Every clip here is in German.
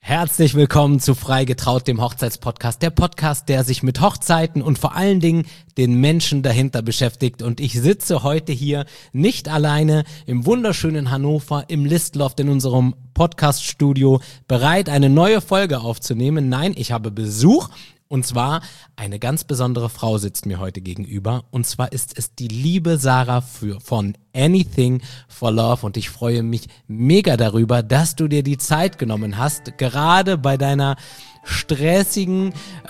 Herzlich willkommen zu Frei getraut, dem Hochzeitspodcast. Der Podcast, der sich mit Hochzeiten und vor allen Dingen den Menschen dahinter beschäftigt. Und ich sitze heute hier nicht alleine im wunderschönen Hannover, im Listloft in unserem Podcaststudio, bereit, eine neue Folge aufzunehmen. Nein, ich habe Besuch. Und zwar eine ganz besondere Frau sitzt mir heute gegenüber. Und zwar ist es die liebe Sarah von Anything for Love. Und ich freue mich mega darüber, dass du dir die Zeit genommen hast, gerade bei deiner stressigen,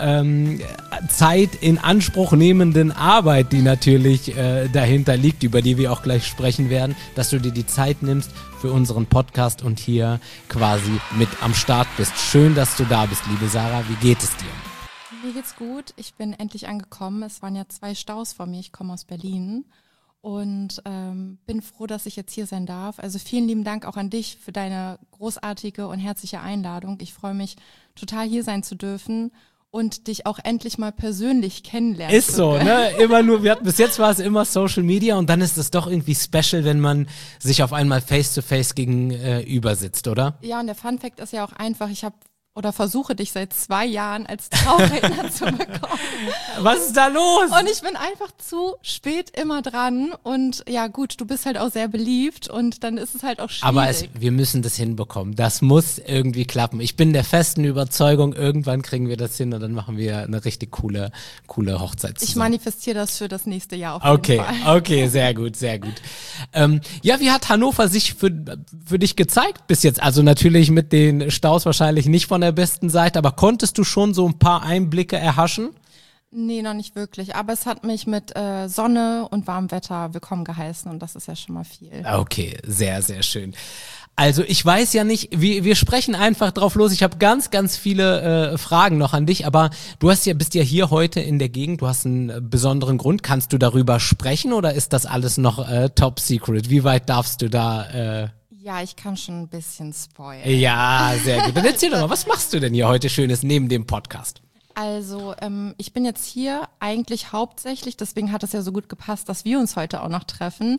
Zeit in Anspruch nehmenden Arbeit, die natürlich dahinter liegt, über die wir auch gleich sprechen werden, dass du dir die Zeit nimmst für unseren Podcast und hier quasi mit am Start bist. Schön, dass du da bist, liebe Sarah. Wie geht es dir? Mir geht's gut. Ich bin endlich angekommen. Es waren ja 2 Staus vor mir. Ich komme aus Berlin und bin froh, dass ich jetzt hier sein darf. Also vielen lieben Dank auch an dich für deine großartige und herzliche Einladung. Ich freue mich total, hier sein zu dürfen und dich auch endlich mal persönlich kennenlernen. Ist so, ne? Immer nur, bis jetzt war es immer Social Media und dann ist es doch irgendwie special, wenn man sich auf einmal face-to-face gegenüber sitzt, oder? Ja, und der Funfact ist ja auch einfach, ich habe oder versuche dich seit 2 Jahren als Trauredner zu bekommen. Was ist da los? Und ich bin einfach zu spät immer dran und ja gut, du bist halt auch sehr beliebt und dann ist es halt auch schwierig. Aber wir müssen das hinbekommen. Das muss irgendwie klappen. Ich bin der festen Überzeugung, irgendwann kriegen wir das hin und dann machen wir eine richtig coole Hochzeit zusammen. Ich manifestiere das für das nächste Jahr auf jeden Fall. Okay, sehr gut, sehr gut. Ja, wie hat Hannover sich für dich gezeigt bis jetzt? Also natürlich mit den Staus wahrscheinlich nicht von der besten Seite, aber konntest du schon so ein paar Einblicke erhaschen? Nee, noch nicht wirklich, aber es hat mich mit Sonne und warmem Wetter willkommen geheißen und das ist ja schon mal viel. Okay, sehr, sehr schön. Also ich weiß ja nicht, wir sprechen einfach drauf los. Ich habe ganz, ganz viele Fragen noch an dich, aber bist ja hier heute in der Gegend, du hast einen besonderen Grund. Kannst du darüber sprechen oder ist das alles noch top secret? Wie weit darfst du da... Ja, ich kann schon ein bisschen spoilern. Ja, sehr gut. Dann erzähl doch mal, was machst du denn hier heute Schönes neben dem Podcast? Also ich bin jetzt hier eigentlich hauptsächlich, deswegen hat es ja so gut gepasst, dass wir uns heute auch noch treffen,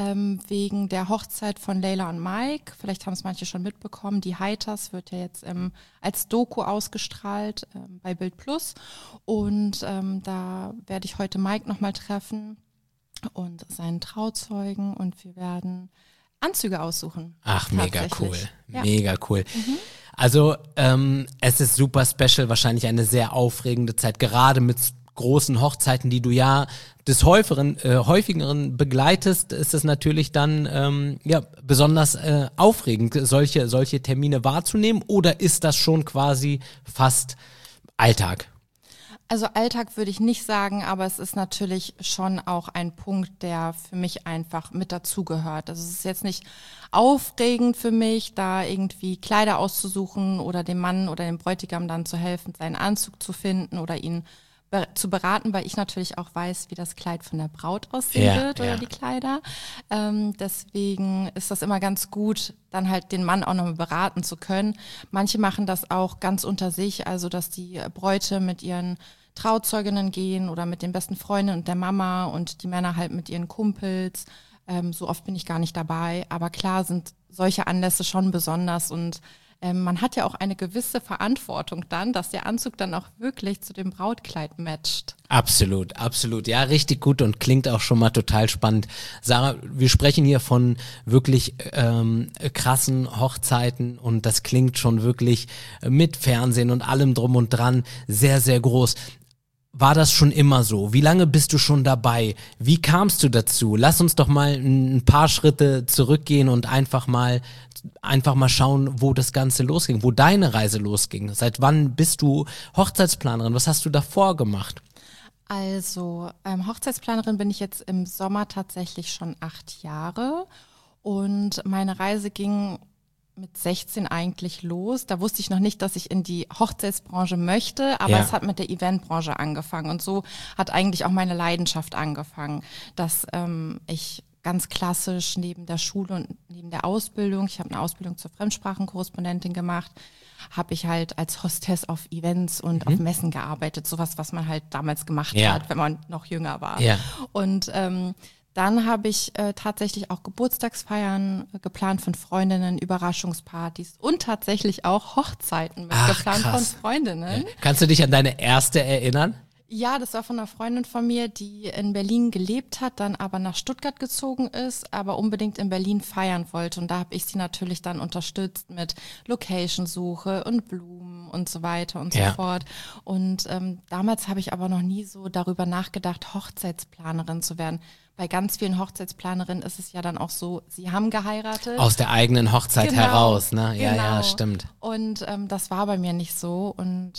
wegen der Hochzeit von Leila und Mike. Vielleicht haben es manche schon mitbekommen, die Heiters wird ja jetzt als Doku ausgestrahlt bei Bild Plus und da werde ich heute Mike nochmal treffen und seinen Trauzeugen und wir werden Anzüge aussuchen. Ach, mega cool. Ja. Mega cool. Mhm. Also es ist super special, wahrscheinlich eine sehr aufregende Zeit, gerade mit großen Hochzeiten, die du ja des häufigeren begleitest, ist es natürlich dann besonders aufregend, solche Termine wahrzunehmen, oder ist das schon quasi fast Alltag? Also Alltag würde ich nicht sagen, aber es ist natürlich schon auch ein Punkt, der für mich einfach mit dazugehört. Also es ist jetzt nicht aufregend für mich, da irgendwie Kleider auszusuchen oder dem Mann oder dem Bräutigam dann zu helfen, seinen Anzug zu finden oder ihn zu beraten, weil ich natürlich auch weiß, wie das Kleid von der Braut aussehen wird oder die Kleider. Deswegen ist das immer ganz gut, dann halt den Mann auch nochmal beraten zu können. Manche machen das auch ganz unter sich, also dass die Bräute mit ihren Trauzeuginnen gehen oder mit den besten Freundinnen und der Mama und die Männer halt mit ihren Kumpels. So oft bin ich gar nicht dabei, aber klar sind solche Anlässe schon besonders und man hat ja auch eine gewisse Verantwortung dann, dass der Anzug dann auch wirklich zu dem Brautkleid matcht. Absolut, absolut. Ja, richtig gut und klingt auch schon mal total spannend. Sarah, wir sprechen hier von wirklich krassen Hochzeiten und das klingt schon wirklich mit Fernsehen und allem drum und dran sehr, sehr groß. War das schon immer so? Wie lange bist du schon dabei? Wie kamst du dazu? Lass uns doch mal ein paar Schritte zurückgehen und einfach mal schauen, wo das Ganze losging, wo deine Reise losging. Seit wann bist du Hochzeitsplanerin? Was hast du davor gemacht? Also Hochzeitsplanerin bin ich jetzt im Sommer tatsächlich schon 8 Jahre und meine Reise ging mit 16 eigentlich los. Da wusste ich noch nicht, dass ich in die Hochzeitsbranche möchte, aber es hat mit der Eventbranche angefangen und so hat eigentlich auch meine Leidenschaft angefangen, dass ich ganz klassisch neben der Schule und neben der Ausbildung, ich habe eine Ausbildung zur Fremdsprachenkorrespondentin gemacht, habe ich halt als Hostess auf Events und auf Messen gearbeitet, sowas, was man halt damals gemacht hat, wenn man noch jünger war. Ja. Und dann habe ich tatsächlich auch Geburtstagsfeiern geplant von Freundinnen, Überraschungspartys und tatsächlich auch Hochzeiten geplant von Freundinnen. Ja. Kannst du dich an deine erste erinnern? Ja, das war von einer Freundin von mir, die in Berlin gelebt hat, dann aber nach Stuttgart gezogen ist, aber unbedingt in Berlin feiern wollte. Und da habe ich sie natürlich dann unterstützt mit Location-Suche und Blumen und so weiter und so fort. Und damals habe ich aber noch nie so darüber nachgedacht, Hochzeitsplanerin zu werden. Bei ganz vielen Hochzeitsplanerinnen ist es ja dann auch so, sie haben geheiratet. Aus der eigenen Hochzeit heraus, ne? Ja, ja, stimmt. Und das war bei mir nicht so. Und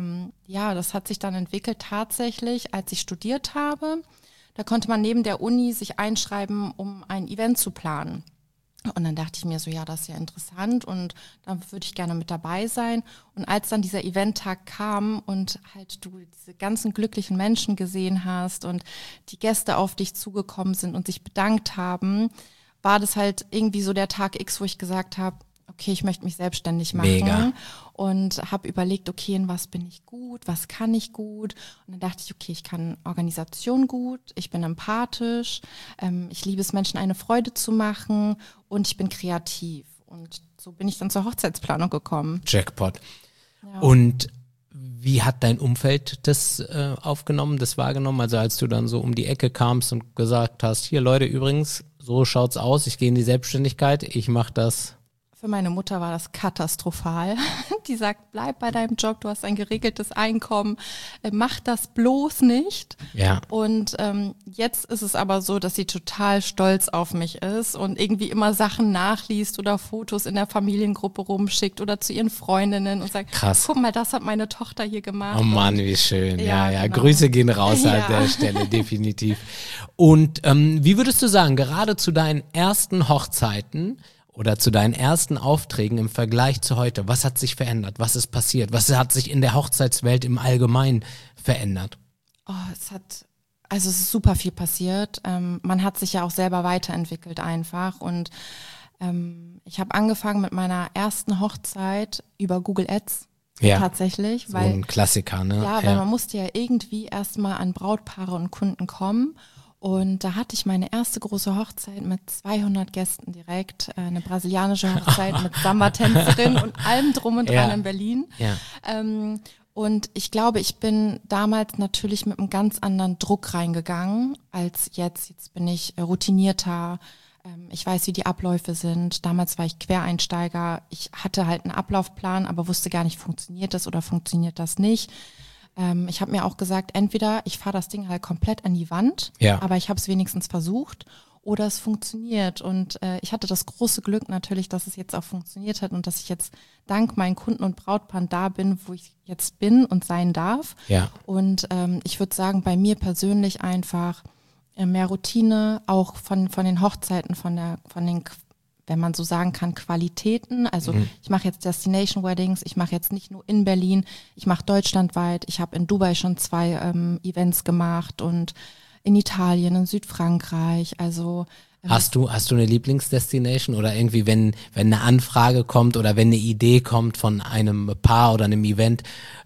das hat sich dann entwickelt tatsächlich, als ich studiert habe. Da konnte man neben der Uni sich einschreiben, um ein Event zu planen. Und dann dachte ich mir so, ja, das ist ja interessant und da würde ich gerne mit dabei sein. Und als dann dieser Eventtag kam und halt du diese ganzen glücklichen Menschen gesehen hast und die Gäste auf dich zugekommen sind und sich bedankt haben, war das halt irgendwie so der Tag X, wo ich gesagt habe, okay, ich möchte mich selbstständig machen. Mega. Und habe überlegt, okay, in was bin ich gut, was kann ich gut? Und dann dachte ich, okay, ich kann Organisation gut, ich bin empathisch, ich liebe es, Menschen eine Freude zu machen und ich bin kreativ. Und so bin ich dann zur Hochzeitsplanung gekommen. Jackpot. Ja. Und wie hat dein Umfeld das aufgenommen, das wahrgenommen? Also als du dann so um die Ecke kamst und gesagt hast, hier Leute, übrigens, so schaut's aus, ich gehe in die Selbstständigkeit, ich mache das. Für meine Mutter war das katastrophal. Die sagt, bleib bei deinem Job, du hast ein geregeltes Einkommen, mach das bloß nicht. Ja. Und jetzt ist es aber so, dass sie total stolz auf mich ist und irgendwie immer Sachen nachliest oder Fotos in der Familiengruppe rumschickt oder zu ihren Freundinnen und sagt, krass, guck mal, das hat meine Tochter hier gemacht. Oh Mann, wie schön. Ja, genau. Grüße gehen raus an der Stelle, definitiv. Und wie würdest du sagen, gerade zu deinen ersten Hochzeiten oder zu deinen ersten Aufträgen im Vergleich zu heute, was hat sich verändert? Was ist passiert? Was hat sich in der Hochzeitswelt im Allgemeinen verändert? Oh, es ist super viel passiert. Man hat sich ja auch selber weiterentwickelt einfach und ich habe angefangen mit meiner ersten Hochzeit über Google Ads. Ja, tatsächlich. So ein Klassiker, ne? Ja, weil man musste ja irgendwie erstmal an Brautpaare und Kunden kommen. Und da hatte ich meine erste große Hochzeit mit 200 Gästen direkt, eine brasilianische Hochzeit mit Samba-Tänzerin und allem drum und dran in Berlin. Ja. Und ich glaube, ich bin damals natürlich mit einem ganz anderen Druck reingegangen als jetzt. Jetzt bin ich routinierter. Ich weiß, wie die Abläufe sind. Damals war ich Quereinsteiger. Ich hatte halt einen Ablaufplan, aber wusste gar nicht, funktioniert das oder funktioniert das nicht. Ich habe mir auch gesagt, entweder ich fahre das Ding halt komplett an die Wand, aber ich habe es wenigstens versucht, oder es funktioniert. Und ich hatte das große Glück natürlich, dass es jetzt auch funktioniert hat und dass ich jetzt dank meinen Kunden und Brautpaaren da bin, wo ich jetzt bin und sein darf. Ja. Und ich würde sagen, bei mir persönlich einfach mehr Routine, auch von den Hochzeiten, von den, wenn man so sagen kann, Qualitäten. Also ich mache jetzt Destination Weddings, ich mache jetzt nicht nur in Berlin, ich mache deutschlandweit. Ich habe in Dubai schon 2 Events gemacht und in Italien, in Südfrankreich. Also Hast du eine Lieblingsdestination oder irgendwie, wenn eine Anfrage kommt oder wenn eine Idee kommt von einem Paar oder einem Event,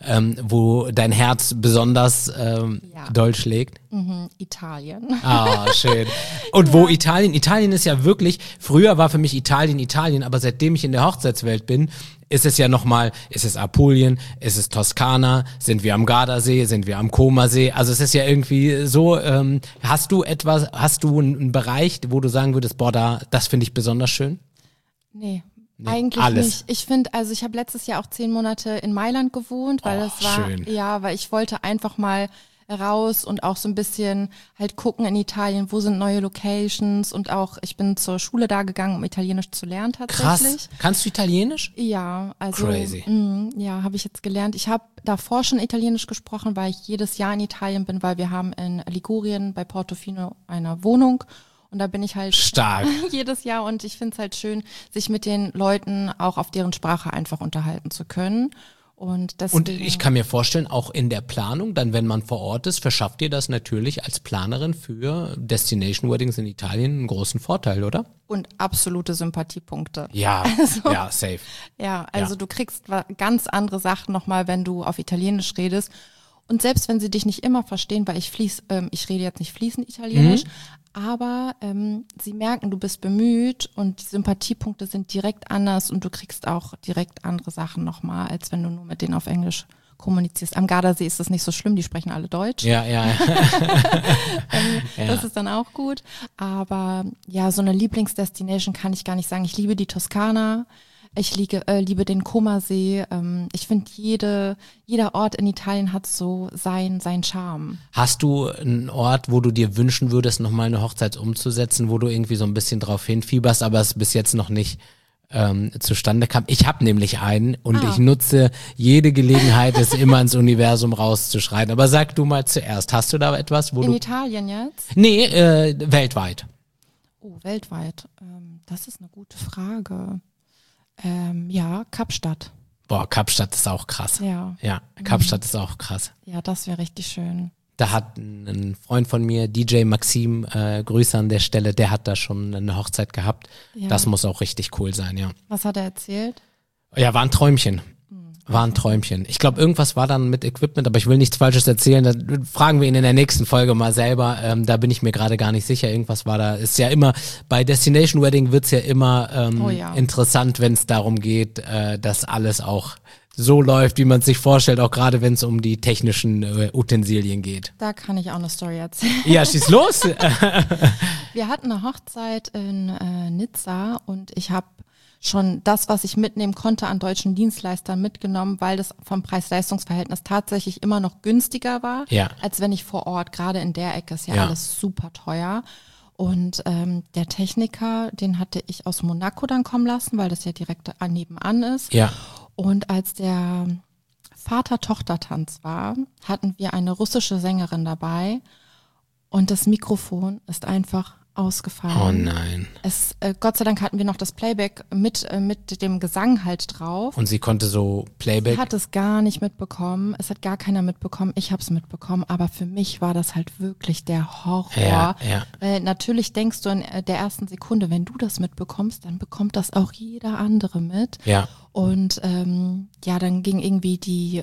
wo dein Herz besonders doll schlägt? Italien. Ah, schön. Und wo Italien? Italien ist ja wirklich, früher war für mich Italien, aber seitdem ich in der Hochzeitswelt bin, ist es ja nochmal, ist es Apulien, ist es Toskana, sind wir am Gardasee, sind wir am Comersee, also es ist ja irgendwie so, hast du einen Bereich, wo du sagen würdest, boah, das finde ich besonders schön? Nee. Eigentlich alles. nicht. Ich finde, also ich habe letztes Jahr auch 10 Monate in Mailand gewohnt, weil das war, schön. weil ich wollte einfach mal raus und auch so ein bisschen halt gucken in Italien, wo sind neue Locations und auch, ich bin zur Schule da gegangen, um Italienisch zu lernen tatsächlich. Krass. Kannst du Italienisch? Ja, also Crazy. Habe ich jetzt gelernt. Ich habe davor schon Italienisch gesprochen, weil ich jedes Jahr in Italien bin, weil wir haben in Ligurien bei Portofino eine Wohnung. Und da bin ich halt stark jedes Jahr und ich finde es halt schön, sich mit den Leuten auch auf deren Sprache einfach unterhalten zu können. Und ich kann mir vorstellen, auch in der Planung, dann wenn man vor Ort ist, verschafft dir das natürlich als Planerin für Destination Weddings in Italien einen großen Vorteil, oder? Und absolute Sympathiepunkte. Ja, safe. Ja, also du kriegst ganz andere Sachen nochmal, wenn du auf Italienisch redest. Und selbst wenn sie dich nicht immer verstehen, weil ich rede jetzt nicht fließend Italienisch, Aber sie merken, du bist bemüht und die Sympathiepunkte sind direkt anders und du kriegst auch direkt andere Sachen nochmal, als wenn du nur mit denen auf Englisch kommunizierst. Am Gardasee ist das nicht so schlimm, die sprechen alle Deutsch. Ja. Das ist dann auch gut. Aber ja, so eine Lieblingsdestination kann ich gar nicht sagen. Ich liebe die Toskana. Ich liebe den Comersee. Ich finde, jeder Ort in Italien hat so seinen Charme. Hast du einen Ort, wo du dir wünschen würdest, nochmal eine Hochzeit umzusetzen, wo du irgendwie so ein bisschen drauf hinfieberst, aber es bis jetzt noch nicht zustande kam? Ich habe nämlich einen und ich nutze jede Gelegenheit, es immer ins Universum rauszuschreien. Aber sag du mal zuerst, hast du da etwas, wo In Italien jetzt? Nee, weltweit. Oh, weltweit. Das ist eine gute Frage. Ja, Kapstadt. Boah, Kapstadt ist auch krass. Ja. Ja, Kapstadt ist auch krass. Ja, das wäre richtig schön. Da hat ein Freund von mir, DJ Maxim, Grüße an der Stelle, der hat da schon eine Hochzeit gehabt. Ja. Das muss auch richtig cool sein, ja. Was hat er erzählt? Ja, war ein Träumchen. War ein Träumchen. Ich glaube, irgendwas war dann mit Equipment, aber ich will nichts Falsches erzählen. Da fragen wir ihn in der nächsten Folge mal selber. Da bin ich mir gerade gar nicht sicher. Irgendwas war da. Ist ja immer, bei Destination Wedding wird's ja immer interessant, wenn es darum geht, dass alles auch so läuft, wie man es sich vorstellt, auch gerade wenn es um die technischen Utensilien geht. Da kann ich auch eine Story erzählen. Ja, schieß los. Wir hatten eine Hochzeit in Nizza und ich habe schon das, was ich mitnehmen konnte, an deutschen Dienstleistern mitgenommen, weil das vom Preis-Leistungs-Verhältnis tatsächlich immer noch günstiger war, als wenn ich vor Ort, gerade in der Ecke ist ja alles super teuer. Und der Techniker, den hatte ich aus Monaco dann kommen lassen, weil das ja direkt nebenan ist. Ja. Und als der Vater-Tochter-Tanz war, hatten wir eine russische Sängerin dabei und das Mikrofon ist einfach ausgefallen. Oh nein. Gott sei Dank hatten wir noch das Playback mit dem Gesang halt drauf. Und sie konnte so Playback? Sie hat es gar nicht mitbekommen. Es hat gar keiner mitbekommen. Ich habe es mitbekommen. Aber für mich war das halt wirklich der Horror. Ja. Weil natürlich denkst du in der ersten Sekunde, wenn du das mitbekommst, dann bekommt das auch jeder andere mit. Ja. Und dann ging irgendwie die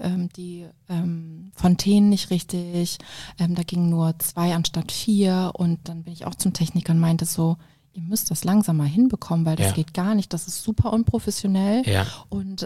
Fontänen nicht richtig. Da gingen nur 2 anstatt 4. Und dann bin ich auch zum Techniker und meinte so, ihr müsst das langsam mal hinbekommen, weil das geht gar nicht. Das ist super unprofessionell. Ja. Und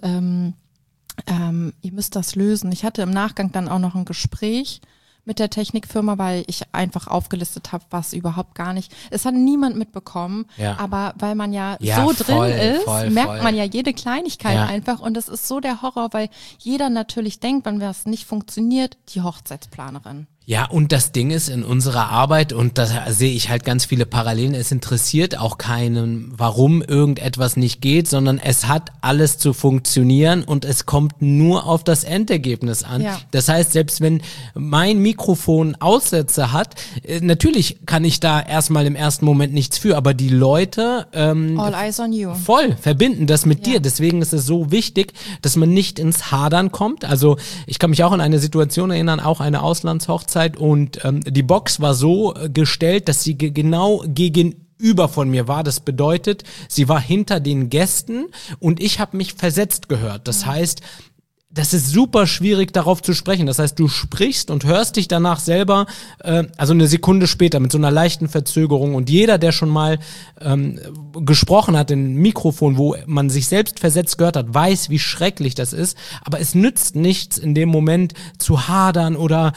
ihr müsst das lösen. Ich hatte im Nachgang dann auch noch ein Gespräch mit der Technikfirma, weil ich einfach aufgelistet habe, was überhaupt gar nicht. Es hat niemand mitbekommen, aber weil man so drin ist, merkt man ja jede Kleinigkeit einfach und das ist so der Horror, weil jeder natürlich denkt, wenn was nicht funktioniert, die Hochzeitsplanerin. Ja, und das Ding ist in unserer Arbeit, und da sehe ich halt ganz viele Parallelen, es interessiert auch keinen, warum irgendetwas nicht geht, sondern es hat alles zu funktionieren und es kommt nur auf das Endergebnis an. Ja. Das heißt, selbst wenn mein Mikrofon Aussätze hat, natürlich kann ich da erstmal im ersten Moment nichts für, aber die Leute all eyes on you. Voll verbinden das mit dir. Deswegen ist es so wichtig, dass man nicht ins Hadern kommt. Also ich kann mich auch an eine Situation erinnern, auch eine Auslandshochzeit, und die Box war so gestellt, dass sie genau gegenüber von mir war. Das bedeutet, sie war hinter den Gästen und ich habe mich versetzt gehört. Das heißt, das ist super schwierig, darauf zu sprechen. Das heißt, du sprichst und hörst dich danach selber, also eine Sekunde später mit so einer leichten Verzögerung. Und jeder, der schon mal gesprochen hat in Mikrofon, wo man sich selbst versetzt gehört hat, weiß, wie schrecklich das ist. Aber es nützt nichts, in dem Moment zu hadern oder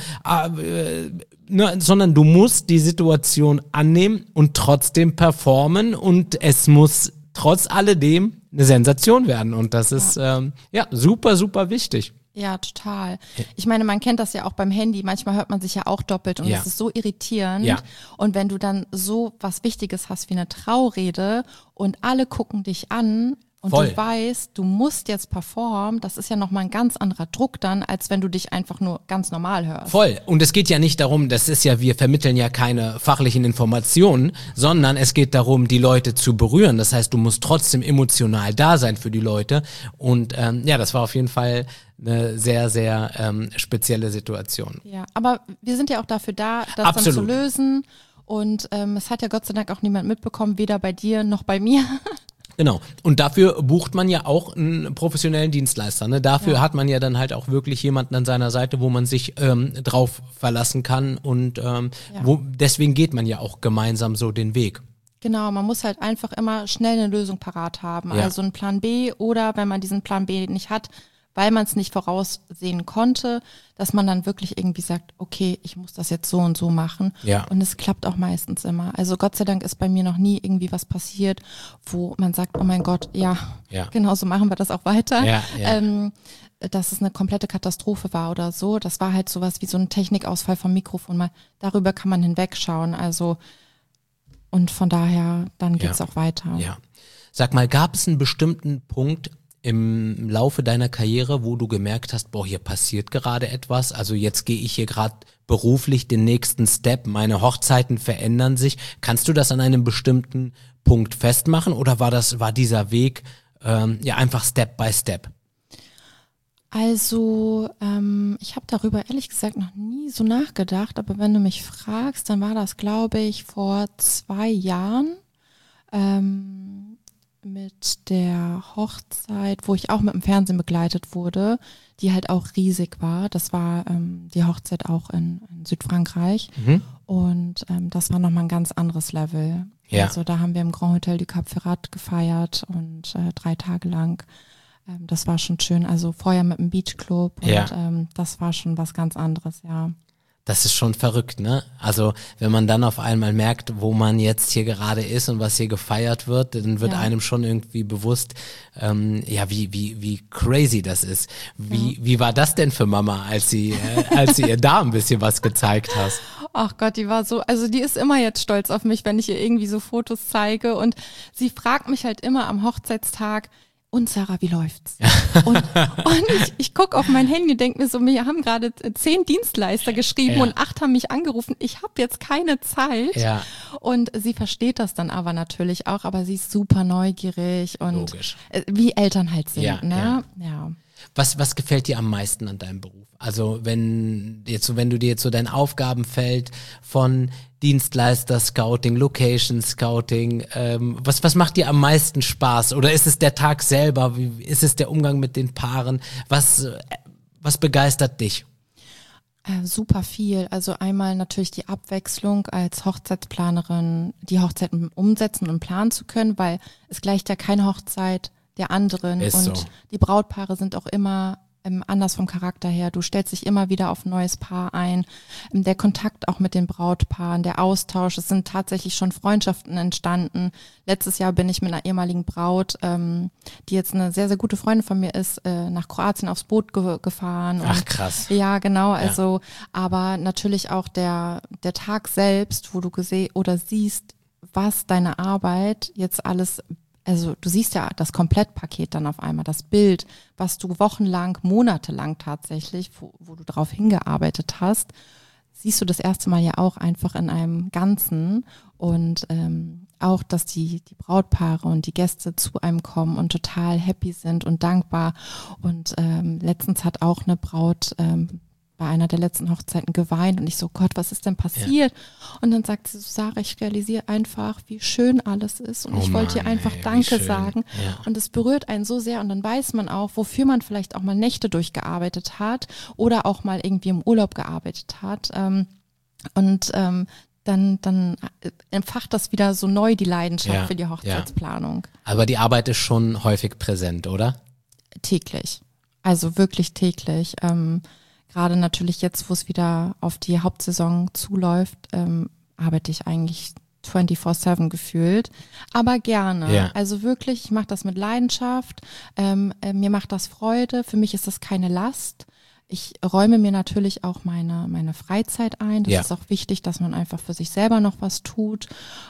sondern du musst die Situation annehmen und trotzdem performen und es muss trotz alledem eine Sensation werden und das ist super, super wichtig. Ja, total. Ich meine, man kennt das ja auch beim Handy, manchmal hört man sich ja auch doppelt und es ist so irritierend und wenn du dann so was Wichtiges hast wie eine Traurede und alle gucken dich an und du weißt, du musst jetzt performen, das ist ja nochmal ein ganz anderer Druck dann, als wenn du dich einfach nur ganz normal hörst. Voll. Und es geht ja nicht darum, wir vermitteln ja keine fachlichen Informationen, sondern es geht darum, die Leute zu berühren. Das heißt, du musst trotzdem emotional da sein für die Leute. Und das war auf jeden Fall eine sehr, sehr spezielle Situation. Ja, aber wir sind ja auch dafür da, das dann zu lösen. Und es hat ja Gott sei Dank auch niemand mitbekommen, weder bei dir noch bei mir. Genau. Und dafür bucht man ja auch einen professionellen Dienstleister. Ne? Dafür hat man ja dann halt auch wirklich jemanden an seiner Seite, wo man sich drauf verlassen kann. Und deswegen geht man ja auch gemeinsam so den Weg. Genau, man muss halt einfach immer schnell eine Lösung parat haben. Ja. Also einen Plan B oder wenn man diesen Plan B nicht hat, weil man es nicht voraussehen konnte, dass man dann wirklich irgendwie sagt, okay, ich muss das jetzt so und so machen. Ja. Und es klappt auch meistens immer. Also Gott sei Dank ist bei mir noch nie irgendwie was passiert, wo man sagt, oh mein Gott, ja. Genau so machen wir das auch weiter. Ja. Dass es eine komplette Katastrophe war oder so. Das war halt sowas wie so ein Technikausfall vom Mikrofon. Mal darüber kann man hinwegschauen. Also und von daher, dann geht's auch weiter. Ja. Sag mal, gab es einen bestimmten Punkt im Laufe deiner Karriere, wo du gemerkt hast, boah, hier passiert gerade etwas, also jetzt gehe ich hier gerade beruflich den nächsten Step, meine Hochzeiten verändern sich. Kannst du das an einem bestimmten Punkt festmachen oder war dieser Weg einfach Step by Step? Also ich habe darüber ehrlich gesagt noch nie so nachgedacht, aber wenn du mich fragst, dann war das, glaube ich, vor 2 Jahren mit der Hochzeit, wo ich auch mit dem Fernsehen begleitet wurde, die halt auch riesig war. Das war die Hochzeit auch in Südfrankreich und das war nochmal ein ganz anderes Level. Ja. Also da haben wir im Grand Hotel du Cap Ferrat gefeiert und 3 Tage lang. Das war schon schön. Also vorher mit dem Beachclub und das war schon was ganz anderes, ja. Das ist schon verrückt, ne? Also wenn man dann auf einmal merkt, wo man jetzt hier gerade ist und was hier gefeiert wird, dann wird einem schon irgendwie bewusst, wie crazy das ist. Wie war das denn für Mama, als sie ihr da ein bisschen was gezeigt hast? Ach Gott, die war so, also die ist immer jetzt stolz auf mich, wenn ich ihr irgendwie so Fotos zeige und sie fragt mich halt immer am Hochzeitstag, und Sarah, wie läuft's? Und ich gucke auf mein Handy und denke mir so, wir haben gerade 10 Dienstleister geschrieben und 8 haben mich angerufen. Ich habe jetzt keine Zeit. Ja. Und sie versteht das dann aber natürlich auch, aber sie ist super neugierig und Logisch. Wie Eltern halt sind. Ja, ne? Ja. Was gefällt dir am meisten an deinem Beruf? Also wenn du dir jetzt so dein Aufgabenfeld von Dienstleister Scouting, Location Scouting, was macht dir am meisten Spaß? Oder ist es der Tag selber? Ist es der Umgang mit den Paaren? Was begeistert dich? Super viel. Also einmal natürlich die Abwechslung als Hochzeitsplanerin, die Hochzeiten umsetzen und planen zu können, weil es gleicht ja keine Hochzeit der anderen Ist und so. Die Brautpaare sind auch immer anders vom Charakter her. Du stellst dich immer wieder auf ein neues Paar ein. Der Kontakt auch mit den Brautpaaren, der Austausch, es sind tatsächlich schon Freundschaften entstanden. Letztes Jahr bin ich mit einer ehemaligen Braut, die jetzt eine sehr, sehr gute Freundin von mir ist, nach Kroatien aufs Boot gefahren. Ach, und, krass. Ja, genau. Also, aber natürlich auch der Tag selbst, wo du siehst, was deine Arbeit jetzt alles. Also du siehst ja das Komplettpaket dann auf einmal, das Bild, was du wochenlang, monatelang tatsächlich, wo du drauf hingearbeitet hast, siehst du das erste Mal ja auch einfach in einem Ganzen und auch, dass die Brautpaare und die Gäste zu einem kommen und total happy sind und dankbar und letztens hat auch eine Braut bei einer der letzten Hochzeiten geweint und ich so, Gott, was ist denn passiert? Ja. Und dann sagt sie so, Sarah, ich realisiere einfach, wie schön alles ist und ich wollte dir einfach Danke sagen. Ja. Und es berührt einen so sehr und dann weiß man auch, wofür man vielleicht auch mal Nächte durchgearbeitet hat oder auch mal irgendwie im Urlaub gearbeitet hat. Dann entfacht das wieder so neu die Leidenschaft für die Hochzeitsplanung. Aber die Arbeit ist schon häufig präsent, oder? Täglich. Also wirklich täglich. Gerade natürlich jetzt, wo es wieder auf die Hauptsaison zuläuft, arbeite ich eigentlich 24/7 gefühlt, aber gerne. Ja. Also wirklich, ich mache das mit Leidenschaft, mir macht das Freude, für mich ist das keine Last. Ich räume mir natürlich auch meine Freizeit ein. Das ist auch wichtig, dass man einfach für sich selber noch was tut.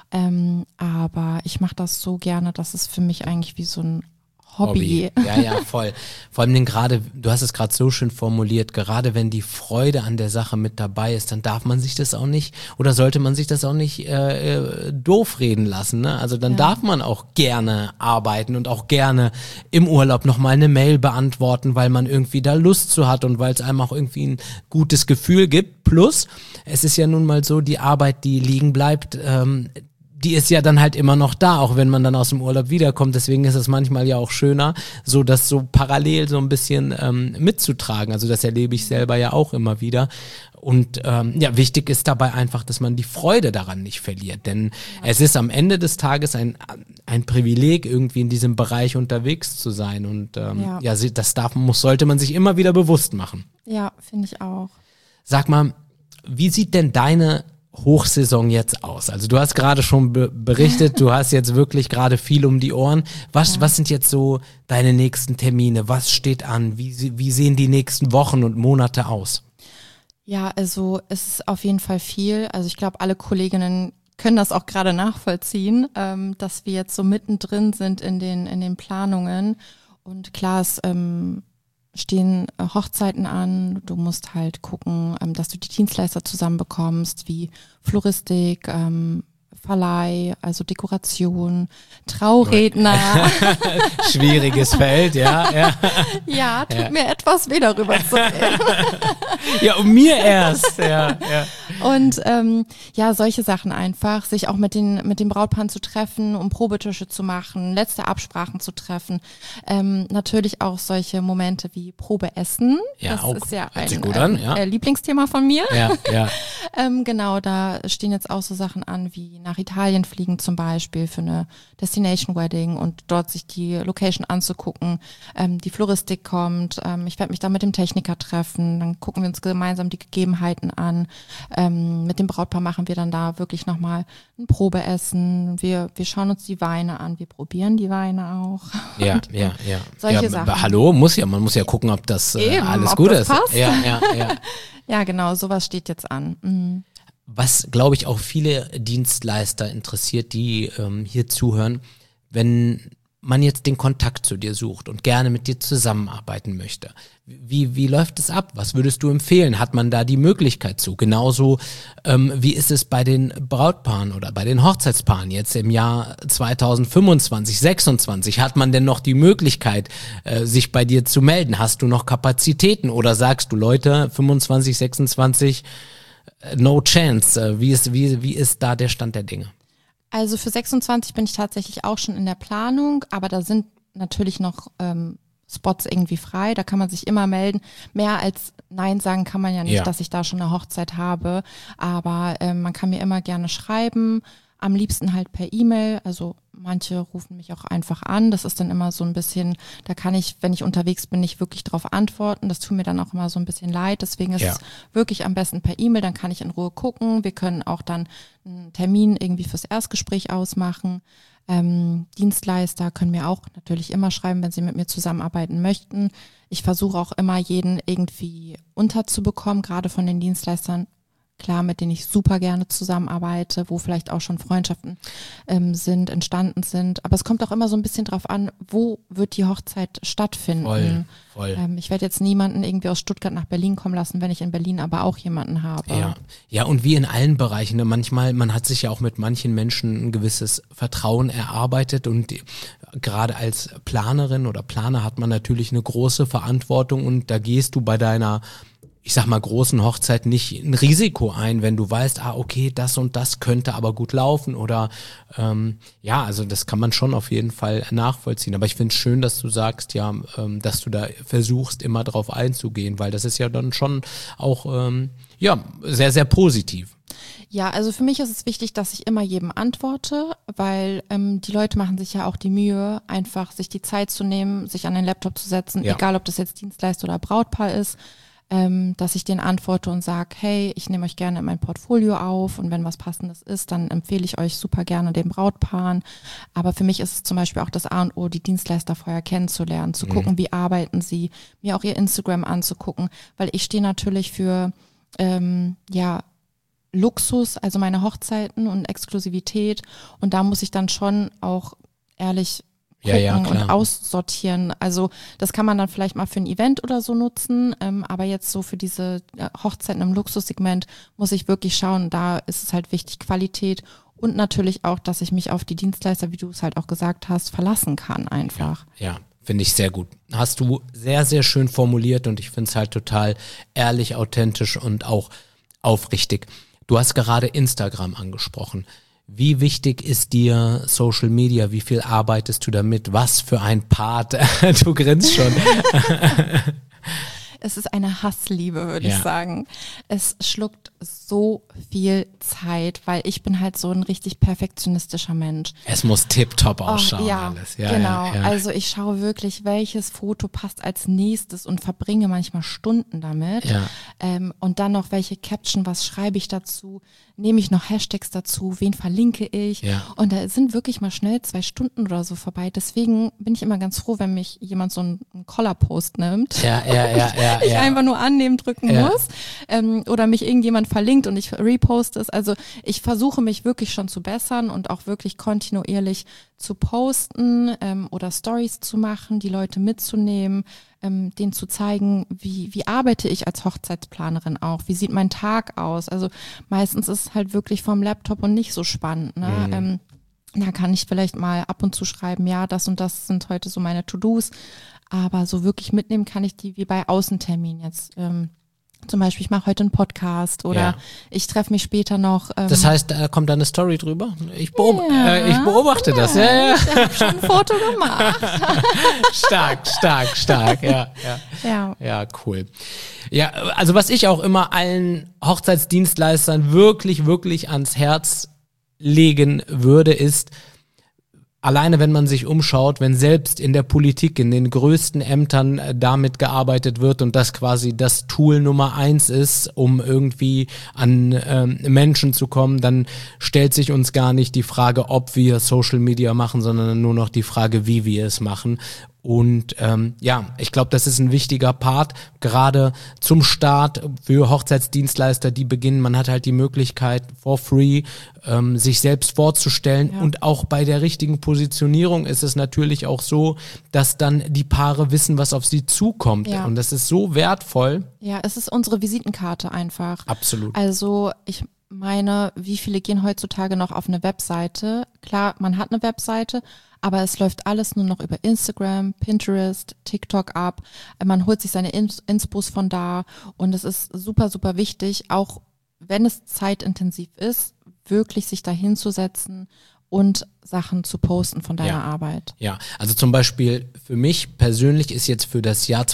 Aber ich mache das so gerne, dass es für mich eigentlich wie so ein Hobby. Ja, voll. Vor allem gerade, du hast es gerade so schön formuliert, gerade wenn die Freude an der Sache mit dabei ist, dann darf man sich das auch nicht oder sollte man sich das auch nicht doof reden lassen. Ne? Also dann darf man auch gerne arbeiten und auch gerne im Urlaub nochmal eine Mail beantworten, weil man irgendwie da Lust zu hat und weil es einem auch irgendwie ein gutes Gefühl gibt. Plus, es ist ja nun mal so, die Arbeit, die liegen bleibt, die ist ja dann halt immer noch da, auch wenn man dann aus dem Urlaub wiederkommt. Deswegen ist es manchmal ja auch schöner, so das so parallel so ein bisschen mitzutragen. Also das erlebe ich selber ja auch immer wieder. Und ja, wichtig ist dabei einfach, dass man die Freude daran nicht verliert. Denn es ist am Ende des Tages ein Privileg, irgendwie in diesem Bereich unterwegs zu sein. Und ja, das sollte man sich immer wieder bewusst machen. Ja, finde ich auch. Sag mal, wie sieht denn deine Hochsaison jetzt aus? Also du hast gerade schon berichtet, du hast jetzt wirklich gerade viel um die Ohren. Was sind jetzt so deine nächsten Termine? Was steht an? Wie sehen die nächsten Wochen und Monate aus? Ja, also es ist auf jeden Fall viel. Also ich glaube, alle Kolleginnen können das auch gerade nachvollziehen, dass wir jetzt so mittendrin sind in den Planungen. Und klar, es stehen Hochzeiten an. Du musst halt gucken, dass du die Dienstleister zusammenbekommst, wie Floristik, Verleih, also Dekoration, Trauredner. Schwieriges Feld, ja. Ja, tut mir etwas weh, darüber zu reden. Ja, um mir erst, ja. Und ja, solche Sachen einfach, sich auch mit den Brautpaaren zu treffen, um Probetische zu machen, letzte Absprachen zu treffen. Natürlich auch solche Momente wie Probeessen. Ja, das auch. ist ja Hört sich ein gut an, ja. Lieblingsthema von mir. Ja. Genau, da stehen jetzt auch so Sachen an, wie nach Italien fliegen zum Beispiel für eine Destination Wedding und dort sich die Location anzugucken. Die Floristik kommt, ich werde mich da mit dem Techniker treffen, dann gucken wir uns gemeinsam die Gegebenheiten an. Mit dem Brautpaar machen wir dann da wirklich nochmal ein Probeessen. Wir schauen uns die Weine an, wir probieren die Weine auch. Ja. Solche Sachen. Hallo, man muss ja gucken, ob das alles ob gut das ist. passt. Ja. Ja, genau, sowas steht jetzt an. Mhm. Was, glaube ich, auch viele Dienstleister interessiert, die hier zuhören, wenn man jetzt den Kontakt zu dir sucht und gerne mit dir zusammenarbeiten möchte. Wie läuft es ab? Was würdest du empfehlen? Hat man da die Möglichkeit zu? Genauso, wie ist es bei den Brautpaaren oder bei den Hochzeitspaaren jetzt im Jahr 2025, 26? Hat man denn noch die Möglichkeit, sich bei dir zu melden? Hast du noch Kapazitäten oder sagst du, Leute, 25, 26, no chance? Wie ist da der Stand der Dinge? Also für 26 bin ich tatsächlich auch schon in der Planung, aber da sind natürlich noch Spots irgendwie frei, da kann man sich immer melden. Mehr als Nein sagen kann man ja nicht, dass ich da schon eine Hochzeit habe, aber man kann mir immer gerne schreiben, am liebsten halt per E-Mail, also manche rufen mich auch einfach an, das ist dann immer so ein bisschen, da kann ich, wenn ich unterwegs bin, nicht wirklich drauf antworten, das tut mir dann auch immer so ein bisschen leid, deswegen ist es wirklich am besten per E-Mail, dann kann ich in Ruhe gucken, wir können auch dann einen Termin irgendwie fürs Erstgespräch ausmachen. Dienstleister können mir auch natürlich immer schreiben, wenn sie mit mir zusammenarbeiten möchten. Ich versuche auch immer jeden irgendwie unterzubekommen, gerade von den Dienstleistern, klar, mit denen ich super gerne zusammenarbeite, wo vielleicht auch schon Freundschaften entstanden sind. Aber es kommt auch immer so ein bisschen drauf an, wo wird die Hochzeit stattfinden. Voll. Ich werde jetzt niemanden irgendwie aus Stuttgart nach Berlin kommen lassen, wenn ich in Berlin aber auch jemanden habe. Ja, und wie in allen Bereichen, ne? Manchmal, man hat sich ja auch mit manchen Menschen ein gewisses Vertrauen erarbeitet und gerade als Planerin oder Planer hat man natürlich eine große Verantwortung und da gehst du bei deiner, ich sag mal, großen Hochzeit nicht ein Risiko ein, wenn du weißt, okay, das und das könnte aber gut laufen oder also das kann man schon auf jeden Fall nachvollziehen. Aber ich finde es schön, dass du sagst, dass du da versuchst, immer drauf einzugehen, weil das ist ja dann schon auch sehr, sehr positiv. Ja, also für mich ist es wichtig, dass ich immer jedem antworte, weil die Leute machen sich ja auch die Mühe, einfach sich die Zeit zu nehmen, sich an den Laptop zu setzen, egal ob das jetzt Dienstleister oder Brautpaar ist, dass ich denen antworte und sage, hey, ich nehme euch gerne in mein Portfolio auf und wenn was Passendes ist, dann empfehle ich euch super gerne den Brautpaaren. Aber für mich ist es zum Beispiel auch das A und O, die Dienstleister vorher kennenzulernen, zu gucken, wie arbeiten sie, mir auch ihr Instagram anzugucken, weil ich stehe natürlich für Luxus, also meine Hochzeiten und Exklusivität und da muss ich dann schon auch ehrlich gucken und aussortieren. Also das kann man dann vielleicht mal für ein Event oder so nutzen, aber jetzt so für diese Hochzeiten im Luxussegment muss ich wirklich schauen, da ist es halt wichtig, Qualität und natürlich auch, dass ich mich auf die Dienstleister, wie du es halt auch gesagt hast, verlassen kann einfach. Ja. Finde ich sehr gut. Hast du sehr, sehr schön formuliert und ich finde es halt total ehrlich, authentisch und auch aufrichtig. Du hast gerade Instagram angesprochen. Wie wichtig ist dir Social Media? Wie viel arbeitest du damit? Was für ein Part? Du grinst schon. Es ist eine Hassliebe, würde ich sagen. Es schluckt so viel Zeit, weil ich bin halt so ein richtig perfektionistischer Mensch. Es muss tipptopp ausschauen alles. Ja, genau. Ja. Also ich schaue wirklich, welches Foto passt als nächstes und verbringe manchmal Stunden damit. Ja. Und dann noch welche Caption, was schreibe ich dazu? Nehme ich noch Hashtags dazu? Wen verlinke ich? Ja. Und da sind wirklich mal schnell 2 Stunden oder so vorbei. Deswegen bin ich immer ganz froh, wenn mich jemand so einen Collar-Post nimmt. Ich einfach nur annehmen drücken muss. Oder mich irgendjemand verlinkt und ich reposte es. Also ich versuche mich wirklich schon zu bessern und auch wirklich kontinuierlich zu posten oder Stories zu machen, die Leute mitzunehmen, denen zu zeigen, wie arbeite ich als Hochzeitsplanerin auch, wie sieht mein Tag aus. Also meistens ist es halt wirklich vom Laptop und nicht so spannend. Ne? Da kann ich vielleicht mal ab und zu schreiben, ja, das und das sind heute so meine To-Dos, aber so wirklich mitnehmen kann ich die wie bei Außenterminen jetzt. Zum Beispiel, ich mache heute einen Podcast oder ich treffe mich später noch. Das heißt, da kommt da eine Story drüber? Ich beobachte das. Ja. Ich habe schon ein Foto gemacht. Stark. Ja, cool. Ja, also was ich auch immer allen Hochzeitsdienstleistern wirklich, wirklich ans Herz legen würde, ist, alleine wenn man sich umschaut, wenn selbst in der Politik, in den größten Ämtern damit gearbeitet wird und das quasi das Tool Nummer 1 ist, um irgendwie an Menschen zu kommen, dann stellt sich uns gar nicht die Frage, ob wir Social Media machen, sondern nur noch die Frage, wie wir es machen. Und ich glaube, das ist ein wichtiger Part, gerade zum Start für Hochzeitsdienstleister, die beginnen. Man hat halt die Möglichkeit, for free sich selbst vorzustellen. Ja. Und auch bei der richtigen Positionierung ist es natürlich auch so, dass dann die Paare wissen, was auf sie zukommt. Ja. Und das ist so wertvoll. Ja, es ist unsere Visitenkarte einfach. Absolut. Also ich meine, wie viele gehen heutzutage noch auf eine Webseite? Klar, man hat eine Webseite, aber es läuft alles nur noch über Instagram, Pinterest, TikTok ab. Man holt sich seine Inspos von da und es ist super, super wichtig, auch wenn es zeitintensiv ist, wirklich sich da hinzusetzen und Sachen zu posten von deiner Arbeit. Ja, also zum Beispiel für mich persönlich ist jetzt für das Jahr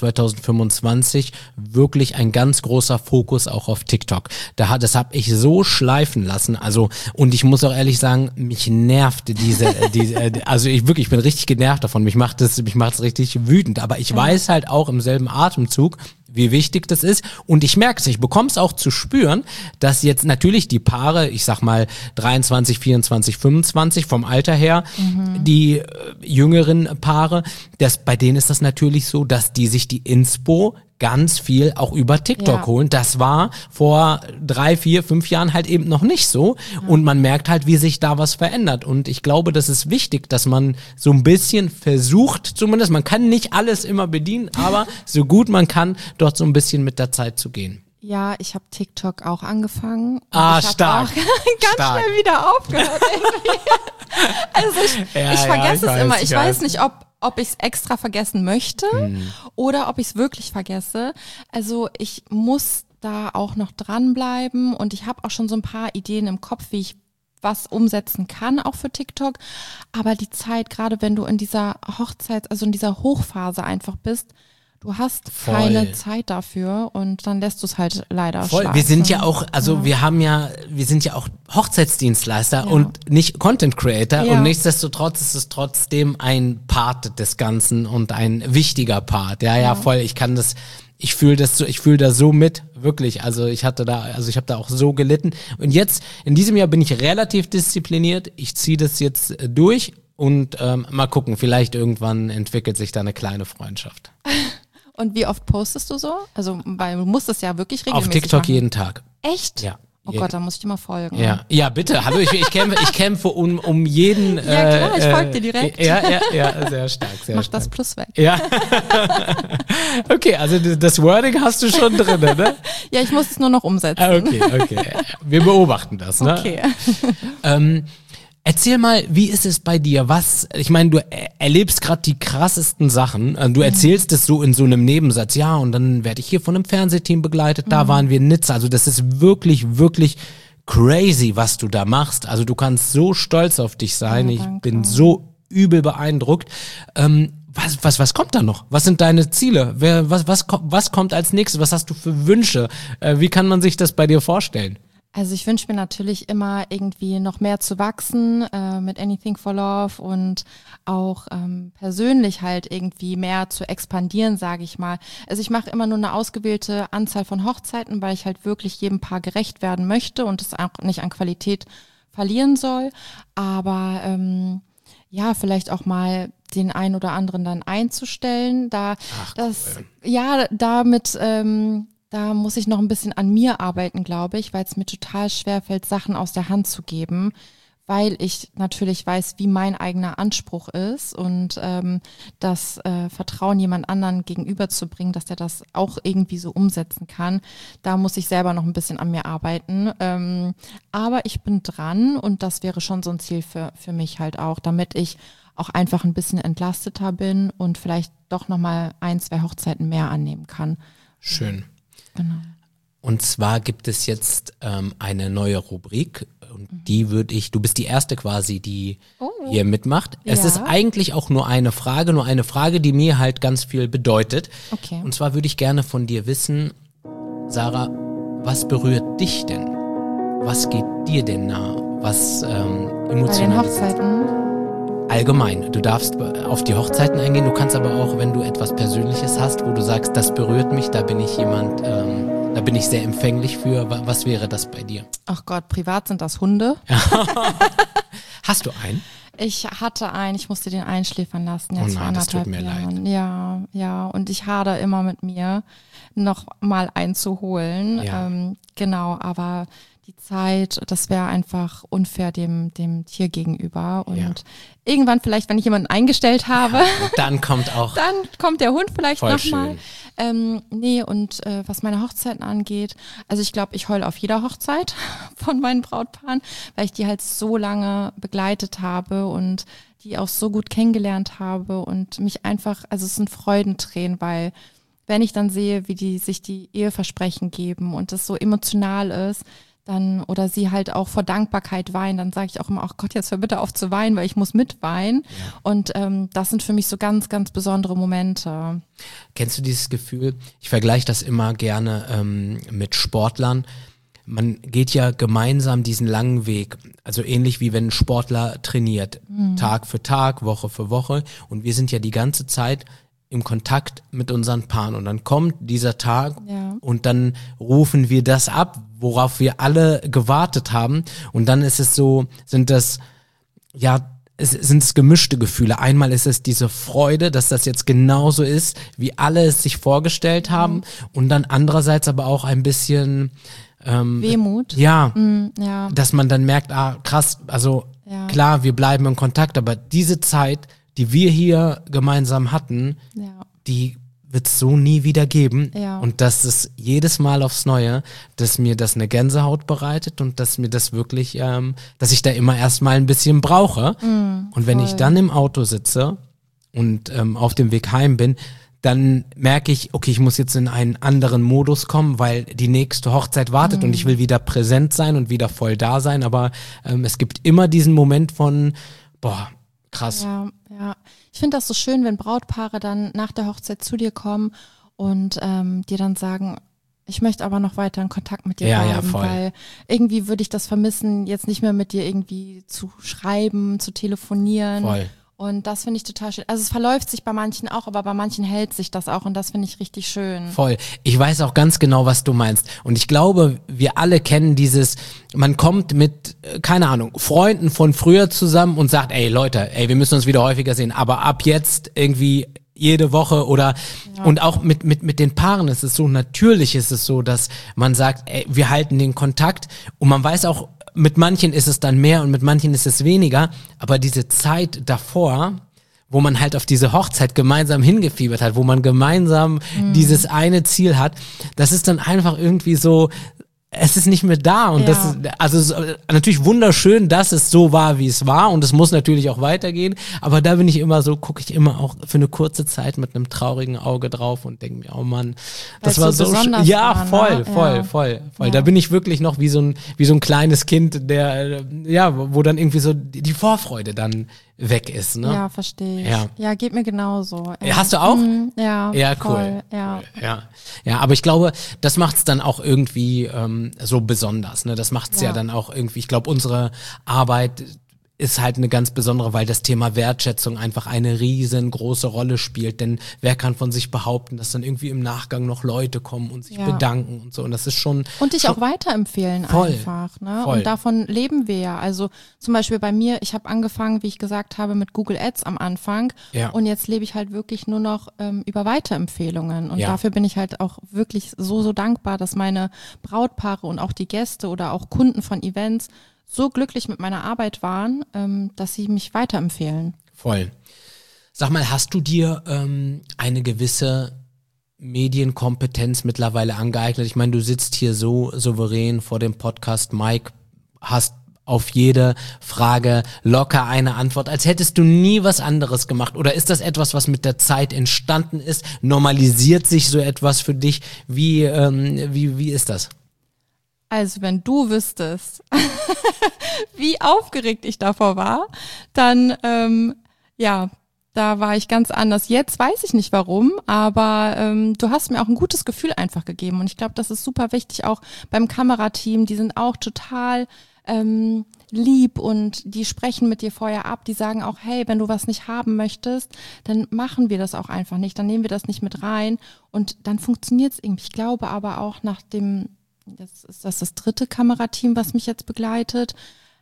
2025 wirklich ein ganz großer Fokus auch auf TikTok. Das habe ich so schleifen lassen. Also, und ich muss auch ehrlich sagen, mich nervt diese also ich bin richtig genervt davon. Mich macht es richtig wütend. Aber ich weiß halt auch im selben Atemzug, wie wichtig das ist. Und ich merke es, ich bekomme es auch zu spüren, dass jetzt natürlich die Paare, ich sag mal 23, 24, 25 vom Alter her, die jüngeren Paare, bei denen ist das natürlich so, dass die sich die Inspo ganz viel auch über TikTok holen. Das war vor 3, 4, 5 Jahren halt eben noch nicht so. Und man merkt halt, wie sich da was verändert. Und ich glaube, das ist wichtig, dass man so ein bisschen versucht, zumindest, man kann nicht alles immer bedienen, aber so gut man kann, dort so ein bisschen mit der Zeit zu gehen. Ja, ich habe TikTok auch angefangen. Ich stark. Auch ganz schnell wieder aufgehört. Also ich vergesse es immer. Ich weiß nicht, ob ich es extra vergessen möchte oder ob ich es wirklich vergesse. Also ich muss da auch noch dranbleiben und ich habe auch schon so ein paar Ideen im Kopf, wie ich was umsetzen kann, auch für TikTok. Aber die Zeit, gerade wenn du in dieser also in dieser Hochphase einfach bist, du hast keine Zeit dafür und dann lässt du es halt leider schleifen. Wir sind ja auch, wir sind ja auch Hochzeitsdienstleister und nicht Content Creator und nichtsdestotrotz ist es trotzdem ein Part des Ganzen und ein wichtiger Part. Ja, voll. Ich fühle da so mit, wirklich. Also ich habe da auch so gelitten. Und jetzt, in diesem Jahr bin ich relativ diszipliniert. Ich ziehe das jetzt durch und mal gucken, vielleicht irgendwann entwickelt sich da eine kleine Freundschaft. Und wie oft postest du so? Also, weil du musst das ja wirklich regelmäßig auf TikTok machen. Jeden Tag. Echt? Ja. Oh Gott, da muss ich dir mal folgen. Ja, bitte. Hallo, ich kämpfe um jeden. Ja klar, ich folge dir direkt. Ja, sehr stark, sehr Mach stark. das Plus weg. Ja. Okay, also das Wording hast du schon drin, ne? Ja, ich muss es nur noch umsetzen. Okay. Wir beobachten das, ne? Okay. Erzähl mal, wie ist es bei dir? Ich meine, du erlebst gerade die krassesten Sachen. Du erzählst es so in so einem Nebensatz. Ja, und dann werde ich hier von einem Fernsehteam begleitet. Da waren wir in Nizza. Also das ist wirklich, wirklich crazy, was du da machst. Also du kannst so stolz auf dich sein. Ja, ich danke. bin so übel beeindruckt. Was kommt da noch? Was sind deine Ziele? Was kommt als nächstes? Was hast du für Wünsche? Wie kann man sich das bei dir vorstellen? Also ich wünsche mir natürlich immer irgendwie noch mehr zu wachsen mit Anything for Love und auch persönlich halt irgendwie mehr zu expandieren, sage ich mal. Also ich mache immer nur eine ausgewählte Anzahl von Hochzeiten, weil ich halt wirklich jedem Paar gerecht werden möchte und es auch nicht an Qualität verlieren soll. Aber ja, vielleicht auch mal den einen oder anderen dann einzustellen. Da muss ich noch ein bisschen an mir arbeiten, glaube ich, weil es mir total schwerfällt, Sachen aus der Hand zu geben, weil ich natürlich weiß, wie mein eigener Anspruch ist und das Vertrauen jemand anderen gegenüberzubringen, dass der das auch irgendwie so umsetzen kann. Da muss ich selber noch ein bisschen an mir arbeiten. Aber ich bin dran und das wäre schon so ein Ziel für mich halt auch, damit ich auch einfach ein bisschen entlasteter bin und vielleicht doch nochmal 1, 2 Hochzeiten mehr annehmen kann. Schön. Genau. Und zwar gibt es jetzt eine neue Rubrik und du bist die erste quasi, die hier mitmacht. Es Ja. ist eigentlich auch nur eine Frage, die mir halt ganz viel bedeutet. Okay. Und zwar würde ich gerne von dir wissen, Sarah, was berührt dich denn? Was geht dir denn nah? Was Bei den emotional? Hochzeiten. Allgemein. Du darfst auf die Hochzeiten eingehen, du kannst aber auch, wenn du etwas Persönliches hast, wo du sagst, das berührt mich, da bin ich da bin ich sehr empfänglich für. Was wäre das bei dir? Ach Gott, privat sind das Hunde. Hast du einen? Ich hatte einen, ich musste den einschläfern lassen, Oh jetzt vor nein, das tut 1,5 mir Jahren. Ja, und ich hadere immer mit mir, noch mal einzuholen. Ja. Genau, aber die Zeit, das wäre einfach unfair dem Tier gegenüber. Und Ja. irgendwann vielleicht, wenn ich jemanden eingestellt habe, Und dann kommt auch dann kommt der Hund vielleicht voll nochmal. schön. Nee, und was meine Hochzeiten angeht, also ich glaube, ich heule auf jeder Hochzeit von meinen Brautpaaren, weil ich die halt so lange begleitet habe und die auch so gut kennengelernt habe und mich einfach, also es sind Freudentränen, weil wenn ich dann sehe, wie die sich die Eheversprechen geben und das so emotional ist, dann, oder sie halt auch vor Dankbarkeit weinen, dann sage ich auch immer, ach Gott, jetzt hör bitte auf zu weinen, weil ich muss mitweinen. Ja. Und das sind für mich so ganz, ganz besondere Momente. Kennst du dieses Gefühl? Ich vergleiche das immer gerne mit Sportlern. Man geht ja gemeinsam diesen langen Weg, also ähnlich wie wenn ein Sportler trainiert, Tag für Tag, Woche für Woche, und wir sind ja die ganze Zeit im Kontakt mit unseren Paaren und dann kommt dieser Tag und dann rufen wir das ab, worauf wir alle gewartet haben, und dann ist es so, sind es gemischte Gefühle. Einmal ist es diese Freude, dass das jetzt genauso ist, wie alle es sich vorgestellt haben, und dann andererseits aber auch ein bisschen Wehmut. Ja, Ja. dass man dann merkt, krass, also klar, wir bleiben in Kontakt, aber diese Zeit, die wir hier gemeinsam hatten, die wird es so nie wieder geben. Ja. Und das ist jedes Mal aufs Neue, dass mir das eine Gänsehaut bereitet und dass mir das wirklich, dass ich da immer erstmal ein bisschen brauche. Und wenn ich dann im Auto sitze und auf dem Weg heim bin, dann merke ich, okay, ich muss jetzt in einen anderen Modus kommen, weil die nächste Hochzeit wartet und ich will wieder präsent sein und wieder voll da sein. Aber es gibt immer diesen Moment von, boah, krass. Ja. Ich finde das so schön, wenn Brautpaare dann nach der Hochzeit zu dir kommen und dir dann sagen, ich möchte aber noch weiter in Kontakt mit dir bleiben, voll. weil irgendwie würde ich das vermissen, jetzt nicht mehr mit dir irgendwie zu schreiben, zu telefonieren. Voll. Und das finde ich total schön. Also es verläuft sich bei manchen auch, aber bei manchen hält sich das auch und das finde ich richtig schön. Voll. Ich weiß auch ganz genau, was du meinst. Und ich glaube, wir alle kennen dieses, man kommt mit, keine Ahnung, Freunden von früher zusammen und sagt, ey Leute, wir müssen uns wieder häufiger sehen, aber ab jetzt irgendwie jede Woche oder und auch mit den Paaren ist es so, natürlich ist es so, dass man sagt, wir halten den Kontakt, und man weiß auch, mit manchen ist es dann mehr und mit manchen ist es weniger, aber diese Zeit davor, wo man halt auf diese Hochzeit gemeinsam hingefiebert hat, wo man gemeinsam dieses eine Ziel hat, das ist dann einfach irgendwie so es ist nicht mehr da und das ist, also es ist natürlich wunderschön, dass es so war, wie es war und es muss natürlich auch weitergehen, aber da bin ich immer so, gucke ich immer auch für eine kurze Zeit mit einem traurigen Auge drauf und denke mir, oh Mann, das war so schön. Ja, voll. Ja. Da bin ich wirklich noch wie so ein kleines Kind, der, wo dann irgendwie so die Vorfreude dann weg ist, ne? Ja, verstehe ich. Ja, geht mir genauso. Ja. Hast du auch? Ja, ja, voll, cool. Ja, aber ich glaube, das macht's dann auch irgendwie so besonders, ne? Das macht's ja dann auch irgendwie, ich glaube, unsere Arbeit ist halt eine ganz besondere, weil das Thema Wertschätzung einfach eine riesengroße Rolle spielt. Denn wer kann von sich behaupten, dass dann irgendwie im Nachgang noch Leute kommen und sich bedanken und so. Und das ist schon... Und dich auch weiterempfehlen einfach. Ne? Voll. Und davon leben wir ja. Also zum Beispiel bei mir, ich habe angefangen, wie ich gesagt habe, mit Google Ads am Anfang. Ja. Und jetzt lebe ich halt wirklich nur noch über Weiterempfehlungen. Und Ja. dafür bin ich halt auch wirklich so dankbar, dass meine Brautpaare und auch die Gäste oder auch Kunden von Events so glücklich mit meiner Arbeit waren, dass sie mich weiterempfehlen. Voll. Sag mal, hast du dir eine gewisse Medienkompetenz mittlerweile angeeignet? Ich meine, du sitzt hier so souverän vor dem Podcast Mike, hast auf jede Frage locker eine Antwort, als hättest du nie was anderes gemacht. Oder ist das etwas, was mit der Zeit entstanden ist? Normalisiert sich so etwas für dich? Wie ist das? Also wenn du wüsstest, wie aufgeregt ich davor war, dann da war ich ganz anders. Jetzt weiß ich nicht warum, aber du hast mir auch ein gutes Gefühl einfach gegeben. Und ich glaube, das ist super wichtig, auch beim Kamerateam. Die sind auch total lieb und die sprechen mit dir vorher ab. Die sagen auch, hey, wenn du was nicht haben möchtest, dann machen wir das auch einfach nicht. Dann nehmen wir das nicht mit rein und dann funktioniert es irgendwie. Ich glaube aber auch nach dem... Das ist das dritte Kamerateam, was mich jetzt begleitet,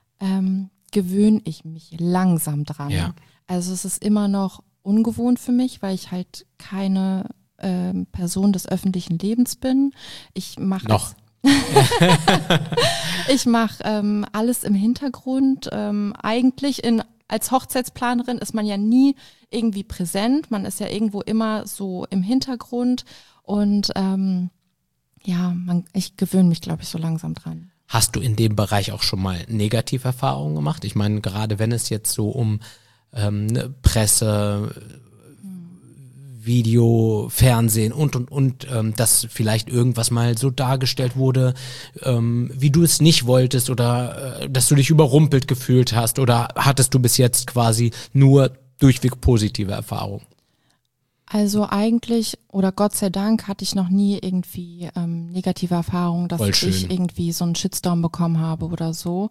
gewöhne ich mich langsam dran. Ja. Also es ist immer noch ungewohnt für mich, weil ich halt keine Person des öffentlichen Lebens bin. Ich mache ich mache alles im Hintergrund. Eigentlich als Hochzeitsplanerin ist man ja nie irgendwie präsent. Man ist ja irgendwo immer so im Hintergrund und ich gewöhne mich, glaube ich, so langsam dran. Hast du in dem Bereich auch schon mal Negativerfahrungen gemacht? Ich meine, gerade wenn es jetzt so um Presse, Video, Fernsehen und dass vielleicht irgendwas mal so dargestellt wurde, wie du es nicht wolltest oder dass du dich überrumpelt gefühlt hast oder hattest du bis jetzt quasi nur durchweg positive Erfahrungen? Also eigentlich, oder Gott sei Dank, hatte ich noch nie irgendwie negative Erfahrungen, dass ich irgendwie so einen Shitstorm bekommen habe oder so.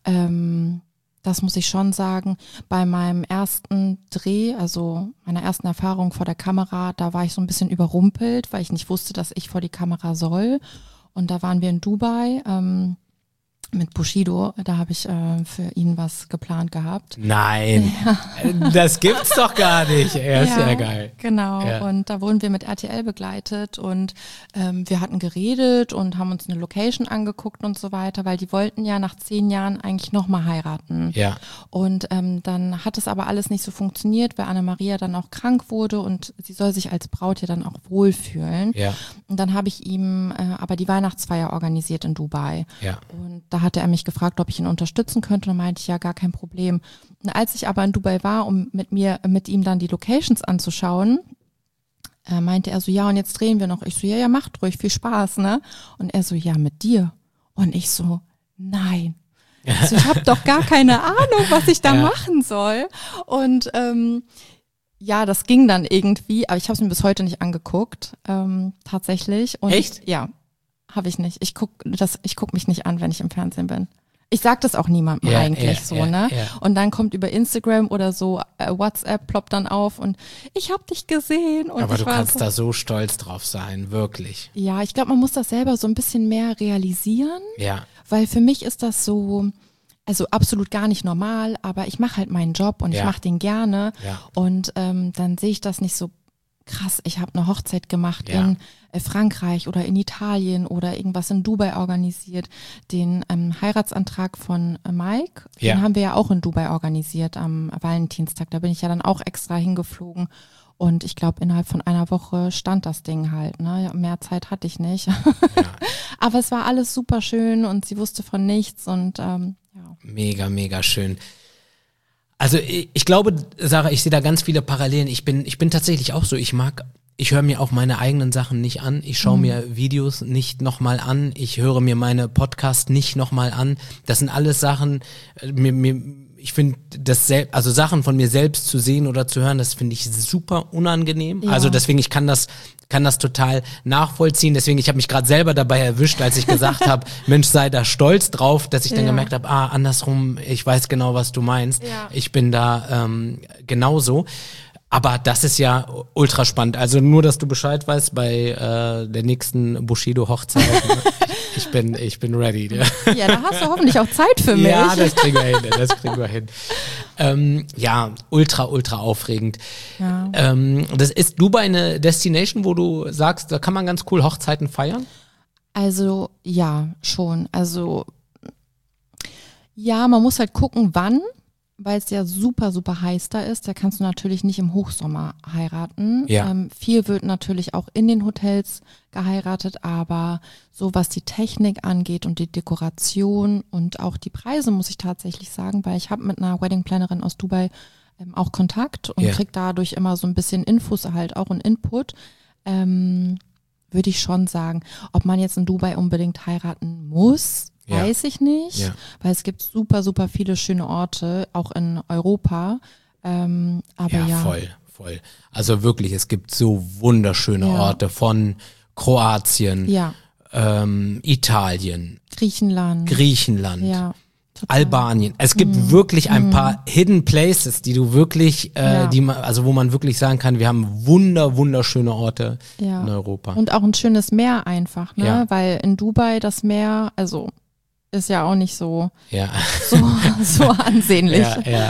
Das muss ich schon sagen. Bei meinem ersten Dreh, also meiner ersten Erfahrung vor der Kamera, da war ich so ein bisschen überrumpelt, weil ich nicht wusste, dass ich vor die Kamera soll. Und da waren wir in Dubai mit Bushido, da habe ich für ihn was geplant gehabt. Nein, das gibt's doch gar nicht. Er ist ja geil. Genau, und da wurden wir mit RTL begleitet und wir hatten geredet und haben uns eine Location angeguckt und so weiter, weil die wollten ja nach 10 Jahren eigentlich nochmal heiraten. Ja. Und dann hat es aber alles nicht so funktioniert, weil Anna-Maria dann auch krank wurde und sie soll sich als Braut ja dann auch wohlfühlen. Ja. Und dann habe ich ihm aber die Weihnachtsfeier organisiert in Dubai. Ja. Und da hatte er mich gefragt, ob ich ihn unterstützen könnte. Und dann meinte ich, ja, gar kein Problem. Und als ich aber in Dubai war, um mit ihm dann die Locations anzuschauen, meinte er so, ja, und jetzt drehen wir noch. Ich so, ja, macht ruhig, viel Spaß, ne? Und er so, ja, mit dir. Und ich so, nein. Also ich habe doch gar keine Ahnung, was ich da machen soll. Und das ging dann irgendwie, aber ich habe es mir bis heute nicht angeguckt, tatsächlich. Und echt? Ja. Habe ich nicht. Ich guck mich nicht an, wenn ich im Fernsehen bin. Ich sag das auch niemandem ne? Ja. Und dann kommt über Instagram oder so WhatsApp ploppt dann auf und ich habe dich gesehen. Und aber du kannst da so stolz drauf sein, wirklich. Ja, ich glaube, man muss das selber so ein bisschen mehr realisieren. Ja. Weil für mich ist das so, also absolut gar nicht normal, aber ich mache halt meinen Job und ich mache den gerne. Ja. Und dann sehe ich das nicht so krass, ich habe eine Hochzeit gemacht in Frankreich oder in Italien oder irgendwas in Dubai organisiert. Den Heiratsantrag von Mike, den haben wir ja auch in Dubai organisiert am Valentinstag. Da bin ich ja dann auch extra hingeflogen. Und ich glaube, innerhalb von einer Woche stand das Ding halt. Ne? Mehr Zeit hatte ich nicht. Ja. Aber es war alles super schön und sie wusste von nichts und ja. Mega, mega schön. Also ich glaube, Sarah, ich sehe da ganz viele Parallelen. Ich bin tatsächlich auch so, ich höre mir auch meine eigenen Sachen nicht an. Ich schaue mir Videos nicht nochmal an. Ich höre mir meine Podcasts nicht nochmal an. Das sind alles Sachen, ich finde also Sachen von mir selbst zu sehen oder zu hören, das finde ich super unangenehm. Ja. Also deswegen, ich kann das total nachvollziehen. Deswegen, ich habe mich gerade selber dabei erwischt, als ich gesagt habe, Mensch, sei da stolz drauf, dass ich dann gemerkt habe, andersrum, ich weiß genau, was du meinst. Ja. Ich bin da genauso. Aber das ist ja ultra spannend. Also nur, dass du Bescheid weißt, bei der nächsten Bushido-Hochzeit, ich bin ready. Ne? Ja, da hast du hoffentlich auch Zeit für mich. Ja, das kriegen wir hin. Ja, ultra aufregend. Ja. Das ist Dubai eine Destination, wo du sagst, da kann man ganz cool Hochzeiten feiern? Also ja, schon. Also ja, man muss halt gucken, wann, weil es ja super heiß da ist. Da kannst du natürlich nicht im Hochsommer heiraten. Ja. Viel wird natürlich auch in den Hotels geheiratet, aber so was die Technik angeht und die Dekoration und auch die Preise, muss ich tatsächlich sagen, weil ich habe mit einer Wedding-Plannerin aus Dubai auch Kontakt und krieg dadurch immer so ein bisschen Infos halt auch und Input. Würde ich schon sagen, ob man jetzt in Dubai unbedingt heiraten muss, weiß ich nicht, weil es gibt super viele schöne Orte, auch in Europa. Aber ja. Voll. Also wirklich, es gibt so wunderschöne Orte von Kroatien, Italien, Griechenland, ja, Albanien. Es gibt wirklich ein paar Hidden Places, die du wirklich, wo man wirklich sagen kann, wir haben wunderschöne Orte in Europa. Und auch ein schönes Meer einfach, ne? Ja. Weil in Dubai das Meer, also ist ja auch nicht so ansehnlich.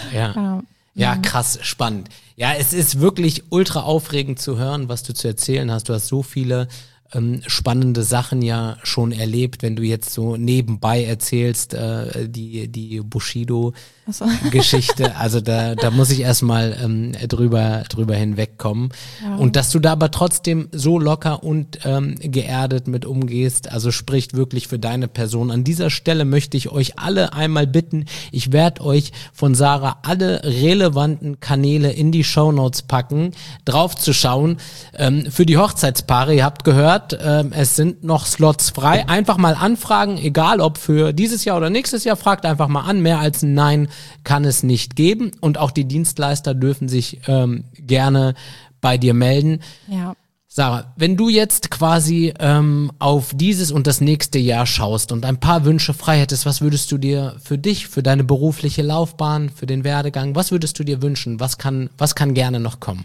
Ja, krass, spannend. Ja, es ist wirklich ultra aufregend zu hören, was du zu erzählen hast. Du hast so viele spannende Sachen ja schon erlebt, wenn du jetzt so nebenbei erzählst, die Bushido-Geschichte. Also da muss ich erstmal drüber hinwegkommen. Ja. Und dass du da aber trotzdem so locker und geerdet mit umgehst, also spricht wirklich für deine Person. An dieser Stelle möchte ich euch alle einmal bitten, ich werde euch von Sarah alle relevanten Kanäle in die Shownotes packen, drauf zu schauen. Für die Hochzeitspaare, ihr habt gehört, es sind noch Slots frei. Einfach mal anfragen, egal ob für dieses Jahr oder nächstes Jahr, fragt einfach mal an. Mehr als ein Nein kann es nicht geben. Und auch die Dienstleister dürfen sich gerne bei dir melden. Ja. Sarah, wenn du jetzt quasi auf dieses und das nächste Jahr schaust und ein paar Wünsche frei hättest, was würdest du dir für dich, für deine berufliche Laufbahn, für den Werdegang, was würdest du dir wünschen? Was kann gerne noch kommen?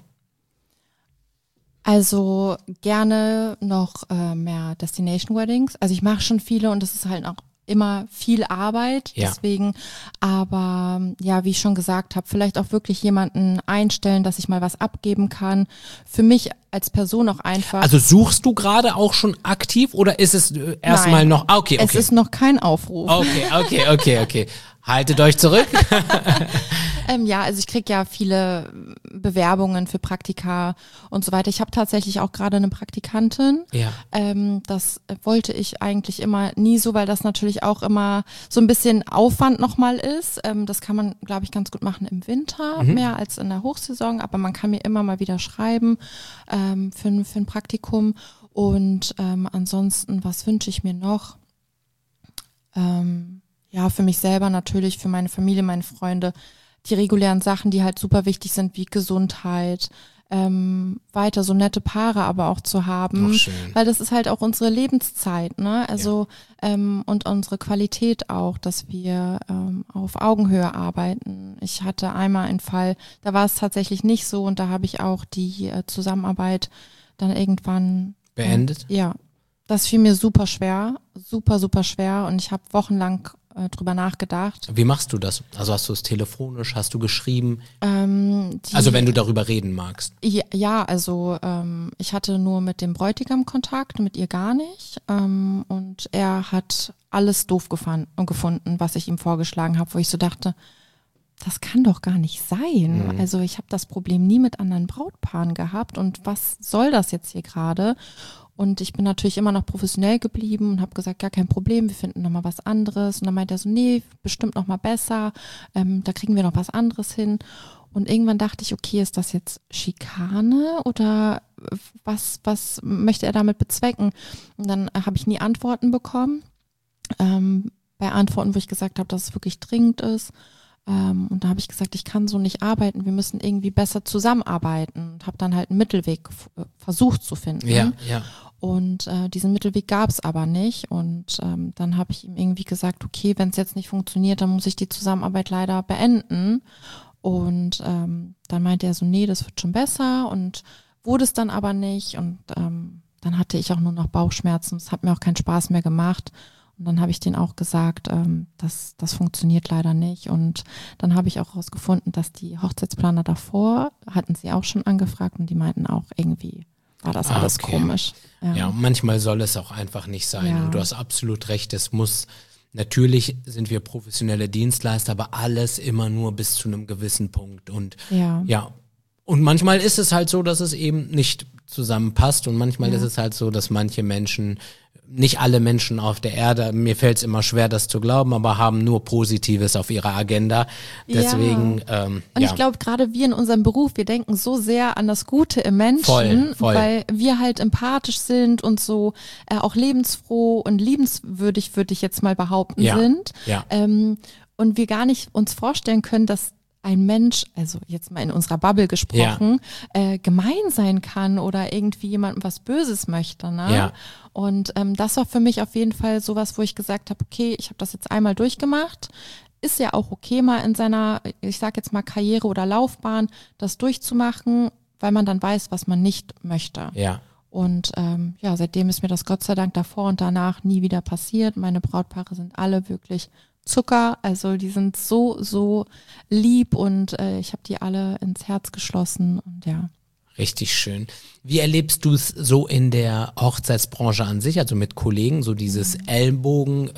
Also gerne noch mehr Destination Weddings. Also ich mache schon viele und das ist halt auch immer viel Arbeit, deswegen, aber ja, wie ich schon gesagt habe, vielleicht auch wirklich jemanden einstellen, dass ich mal was abgeben kann. Für mich als Person auch einfach. Also suchst du gerade auch schon aktiv oder ist es erstmal noch? Okay. Es ist noch kein Aufruf. Okay. Haltet euch zurück. Ja, also ich kriege ja viele Bewerbungen für Praktika und so weiter. Ich habe tatsächlich auch gerade eine Praktikantin. Ja. Das wollte ich eigentlich immer nie so, weil das natürlich auch immer so ein bisschen Aufwand nochmal ist. Das kann man, glaube ich, ganz gut machen im Winter, mehr als in der Hochsaison. Aber man kann mir immer mal wieder schreiben für ein Praktikum. Und ansonsten, was wünsche ich mir noch? Ja, für mich selber natürlich, für meine Familie, meine Freunde, die regulären Sachen, die halt super wichtig sind, wie Gesundheit, weiter so nette Paare aber auch zu haben, weil das ist halt auch unsere Lebenszeit, ne? Also und unsere Qualität auch, dass wir auf Augenhöhe arbeiten. Ich hatte einmal einen Fall, da war es tatsächlich nicht so und da habe ich auch die Zusammenarbeit dann irgendwann beendet. Ja, das fiel mir super schwer und ich habe wochenlang drüber nachgedacht. Wie machst du das? Also hast du es telefonisch, hast du geschrieben? Also wenn du darüber reden magst. Ja, also ich hatte nur mit dem Bräutigam Kontakt, mit ihr gar nicht. Und er hat alles doof gefunden, was ich ihm vorgeschlagen habe, wo ich so dachte, das kann doch gar nicht sein. Mhm. Also ich habe das Problem nie mit anderen Brautpaaren gehabt und was soll das jetzt hier gerade? Und ich bin natürlich immer noch professionell geblieben und habe gesagt, gar kein Problem, wir finden nochmal was anderes. Und dann meinte er so, nee, bestimmt nochmal besser, da kriegen wir noch was anderes hin. Und irgendwann dachte ich, okay, ist das jetzt Schikane oder was möchte er damit bezwecken? Und dann habe ich nie Antworten bekommen. Bei Antworten, wo ich gesagt habe, dass es wirklich dringend ist. Und da habe ich gesagt, ich kann so nicht arbeiten, wir müssen irgendwie besser zusammenarbeiten. Und habe dann halt einen Mittelweg versucht zu finden. Ja. Und diesen Mittelweg gab es aber nicht. Und dann habe ich ihm irgendwie gesagt, okay, wenn es jetzt nicht funktioniert, dann muss ich die Zusammenarbeit leider beenden. Und dann meinte er so, nee, das wird schon besser und wurde es dann aber nicht. Und dann hatte ich auch nur noch Bauchschmerzen. Es hat mir auch keinen Spaß mehr gemacht. Und dann habe ich denen auch gesagt, das funktioniert leider nicht. Und dann habe ich auch herausgefunden, dass die Hochzeitsplaner davor, hatten sie auch schon angefragt und die meinten auch, irgendwie war das alles komisch. Ja, und manchmal soll es auch einfach nicht sein. Ja. Und du hast absolut recht, es muss, natürlich sind wir professionelle Dienstleister, aber alles immer nur bis zu einem gewissen Punkt. Und ja. Und manchmal ist es halt so, dass es eben nicht zusammenpasst und manchmal ist es halt so, dass manche Menschen, nicht alle Menschen auf der Erde, mir fällt es immer schwer, das zu glauben, aber haben nur Positives auf ihrer Agenda. Deswegen, Und ich glaube, gerade wir in unserem Beruf, wir denken so sehr an das Gute im Menschen, Voll. weil wir halt empathisch sind und so auch lebensfroh und liebenswürdig, würde ich jetzt mal behaupten, sind. Ja. Und wir gar nicht uns vorstellen können, dass ein Mensch, also jetzt mal in unserer Bubble gesprochen, gemein sein kann oder irgendwie jemandem was Böses möchte. Ne? Ja. Und das war für mich auf jeden Fall sowas, wo ich gesagt habe, okay, ich habe das jetzt einmal durchgemacht. Ist ja auch okay, mal in seiner, ich sag jetzt mal Karriere oder Laufbahn, das durchzumachen, weil man dann weiß, was man nicht möchte. Ja. Und seitdem ist mir das Gott sei Dank davor und danach nie wieder passiert. Meine Brautpaare sind alle wirklich Zucker, also die sind so lieb und ich habe die alle ins Herz geschlossen und ja. Richtig schön. Wie erlebst du es so in der Hochzeitsbranche an sich, also mit Kollegen, so dieses Ellenbogen?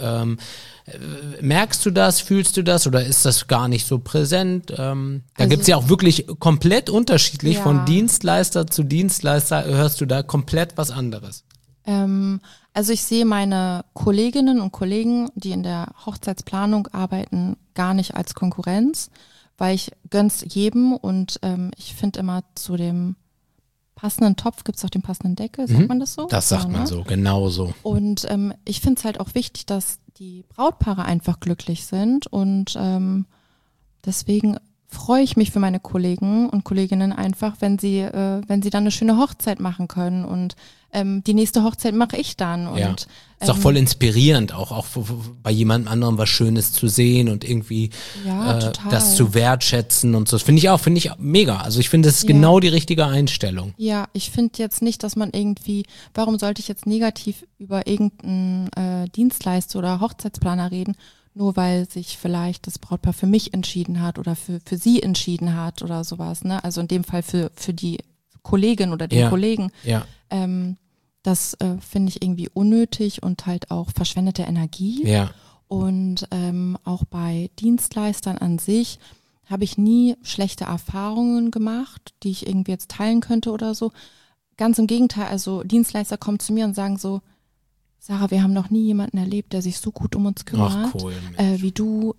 Merkst du das, fühlst du das oder ist das gar nicht so präsent? Da gibt's ja auch wirklich komplett unterschiedlich, von Dienstleister zu Dienstleister hörst du da komplett was anderes. Also ich sehe meine Kolleginnen und Kollegen, die in der Hochzeitsplanung arbeiten, gar nicht als Konkurrenz, weil ich gönn's jedem und ich finde immer zu dem passenden Topf gibt's auch den passenden Deckel, sagt man das so? Das sagt man so, genau so. Und ich finde es halt auch wichtig, dass die Brautpaare einfach glücklich sind und deswegen freue ich mich für meine Kollegen und Kolleginnen einfach, wenn sie dann eine schöne Hochzeit machen können und die nächste Hochzeit mache ich dann. Und, ist auch voll inspirierend, auch bei jemand anderem was Schönes zu sehen und irgendwie das zu wertschätzen und so. Das finde ich mega. Also ich finde, das ist genau die richtige Einstellung. Ja, ich finde jetzt nicht, dass man irgendwie, warum sollte ich jetzt negativ über irgendeinen Dienstleister oder Hochzeitsplaner reden, nur weil sich vielleicht das Brautpaar für mich entschieden hat oder für sie entschieden hat oder sowas, ne? Also in dem Fall für die Kollegin oder den Kollegen. Ja. Das finde ich irgendwie unnötig und halt auch verschwendete Energie. Ja. Und auch bei Dienstleistern an sich habe ich nie schlechte Erfahrungen gemacht, die ich irgendwie jetzt teilen könnte oder so. Ganz im Gegenteil, also Dienstleister kommen zu mir und sagen so, Sarah, wir haben noch nie jemanden erlebt, der sich so gut um uns kümmert. Ach, cool, wie du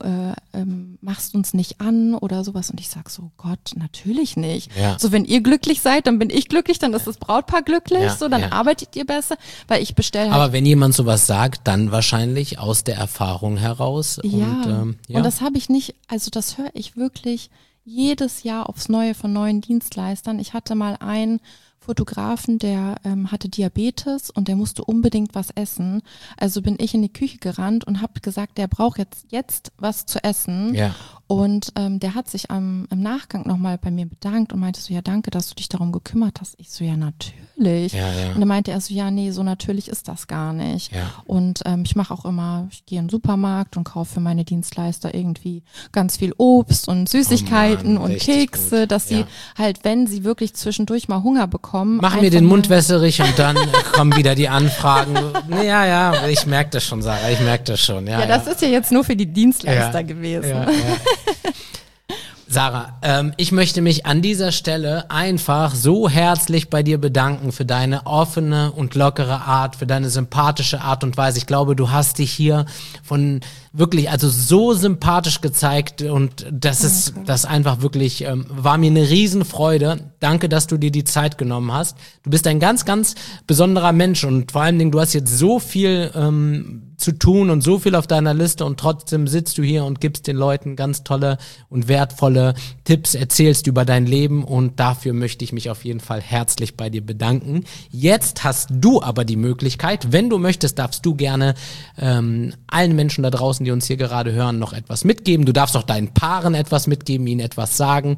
machst uns nicht an oder sowas. Und ich sag so, Gott, natürlich nicht. Ja. So, wenn ihr glücklich seid, dann bin ich glücklich, dann ist das Brautpaar glücklich, so, dann arbeitet ihr besser, weil ich bestelle halt. Aber wenn jemand sowas sagt, dann wahrscheinlich aus der Erfahrung heraus. Und das habe ich nicht, also das höre ich wirklich jedes Jahr aufs Neue von neuen Dienstleistern. Ich hatte mal einen Fotografen, der hatte Diabetes und der musste unbedingt was essen. Also bin ich in die Küche gerannt und habe gesagt, der braucht jetzt was zu essen. Ja. Und der hat sich im Nachgang nochmal bei mir bedankt und meinte so, ja, danke, dass du dich darum gekümmert hast. Ich so, ja, natürlich. Ja. Und dann meinte er so, ja, nee, so natürlich ist das gar nicht. Ja. Und ich mache auch immer, ich gehe in den Supermarkt und kaufe für meine Dienstleister irgendwie ganz viel Obst und Süßigkeiten und Kekse, gut. Dass sie halt, wenn sie wirklich zwischendurch mal Hunger bekommen. Mach mir den Mund wässerig und dann kommen wieder die Anfragen. Ja, ich merke das schon, Sarah, ich merke das schon. Ja, das ist ja jetzt nur für die Dienstleister gewesen. Ja. Sarah, ich möchte mich an dieser Stelle einfach so herzlich bei dir bedanken für deine offene und lockere Art, für deine sympathische Art und Weise. Ich glaube, du hast dich hier von wirklich, also so sympathisch gezeigt und das einfach wirklich, war mir eine Riesenfreude. Danke, dass du dir die Zeit genommen hast. Du bist ein ganz, ganz besonderer Mensch und vor allen Dingen, du hast jetzt so viel zu tun und so viel auf deiner Liste und trotzdem sitzt du hier und gibst den Leuten ganz tolle und wertvolle Tipps, erzählst über dein Leben und dafür möchte ich mich auf jeden Fall herzlich bei dir bedanken. Jetzt hast du aber die Möglichkeit, wenn du möchtest, darfst du gerne allen Menschen da draußen, die uns hier gerade hören, noch etwas mitgeben. Du darfst auch deinen Paaren etwas mitgeben, ihnen etwas sagen.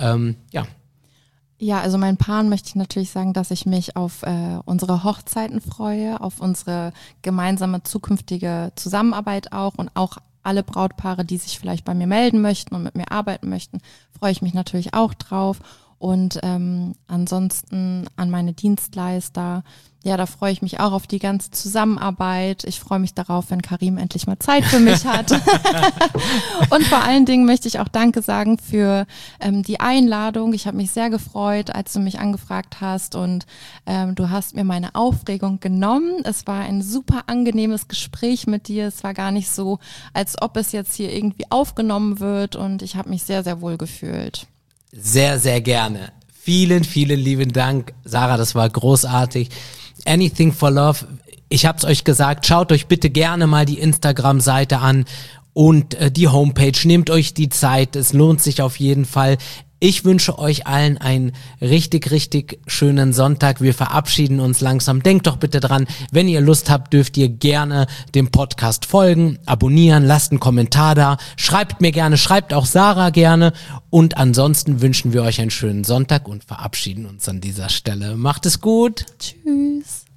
Ja, also meinen Paaren möchte ich natürlich sagen, dass ich mich auf unsere Hochzeiten freue, auf unsere gemeinsame zukünftige Zusammenarbeit auch und auch alle Brautpaare, die sich vielleicht bei mir melden möchten und mit mir arbeiten möchten, freue ich mich natürlich auch drauf. Und ansonsten an meine Dienstleister, ja, da freue ich mich auch auf die ganze Zusammenarbeit. Ich freue mich darauf, wenn Karim endlich mal Zeit für mich hat. Und vor allen Dingen möchte ich auch Danke sagen für die Einladung. Ich habe mich sehr gefreut, als du mich angefragt hast und du hast mir meine Aufregung genommen. Es war ein super angenehmes Gespräch mit dir. Es war gar nicht so, als ob es jetzt hier irgendwie aufgenommen wird und ich habe mich sehr, sehr wohl gefühlt. Sehr, sehr gerne. Vielen, vielen lieben Dank, Sarah, das war großartig. Anything for Love, ich hab's euch gesagt, schaut euch bitte gerne mal die Instagram-Seite an und die Homepage, nehmt euch die Zeit, es lohnt sich auf jeden Fall. Ich wünsche euch allen einen richtig, richtig schönen Sonntag. Wir verabschieden uns langsam. Denkt doch bitte dran, wenn ihr Lust habt, dürft ihr gerne dem Podcast folgen, abonnieren, lasst einen Kommentar da, schreibt mir gerne, schreibt auch Sarah gerne und ansonsten wünschen wir euch einen schönen Sonntag und verabschieden uns an dieser Stelle. Macht es gut. Tschüss.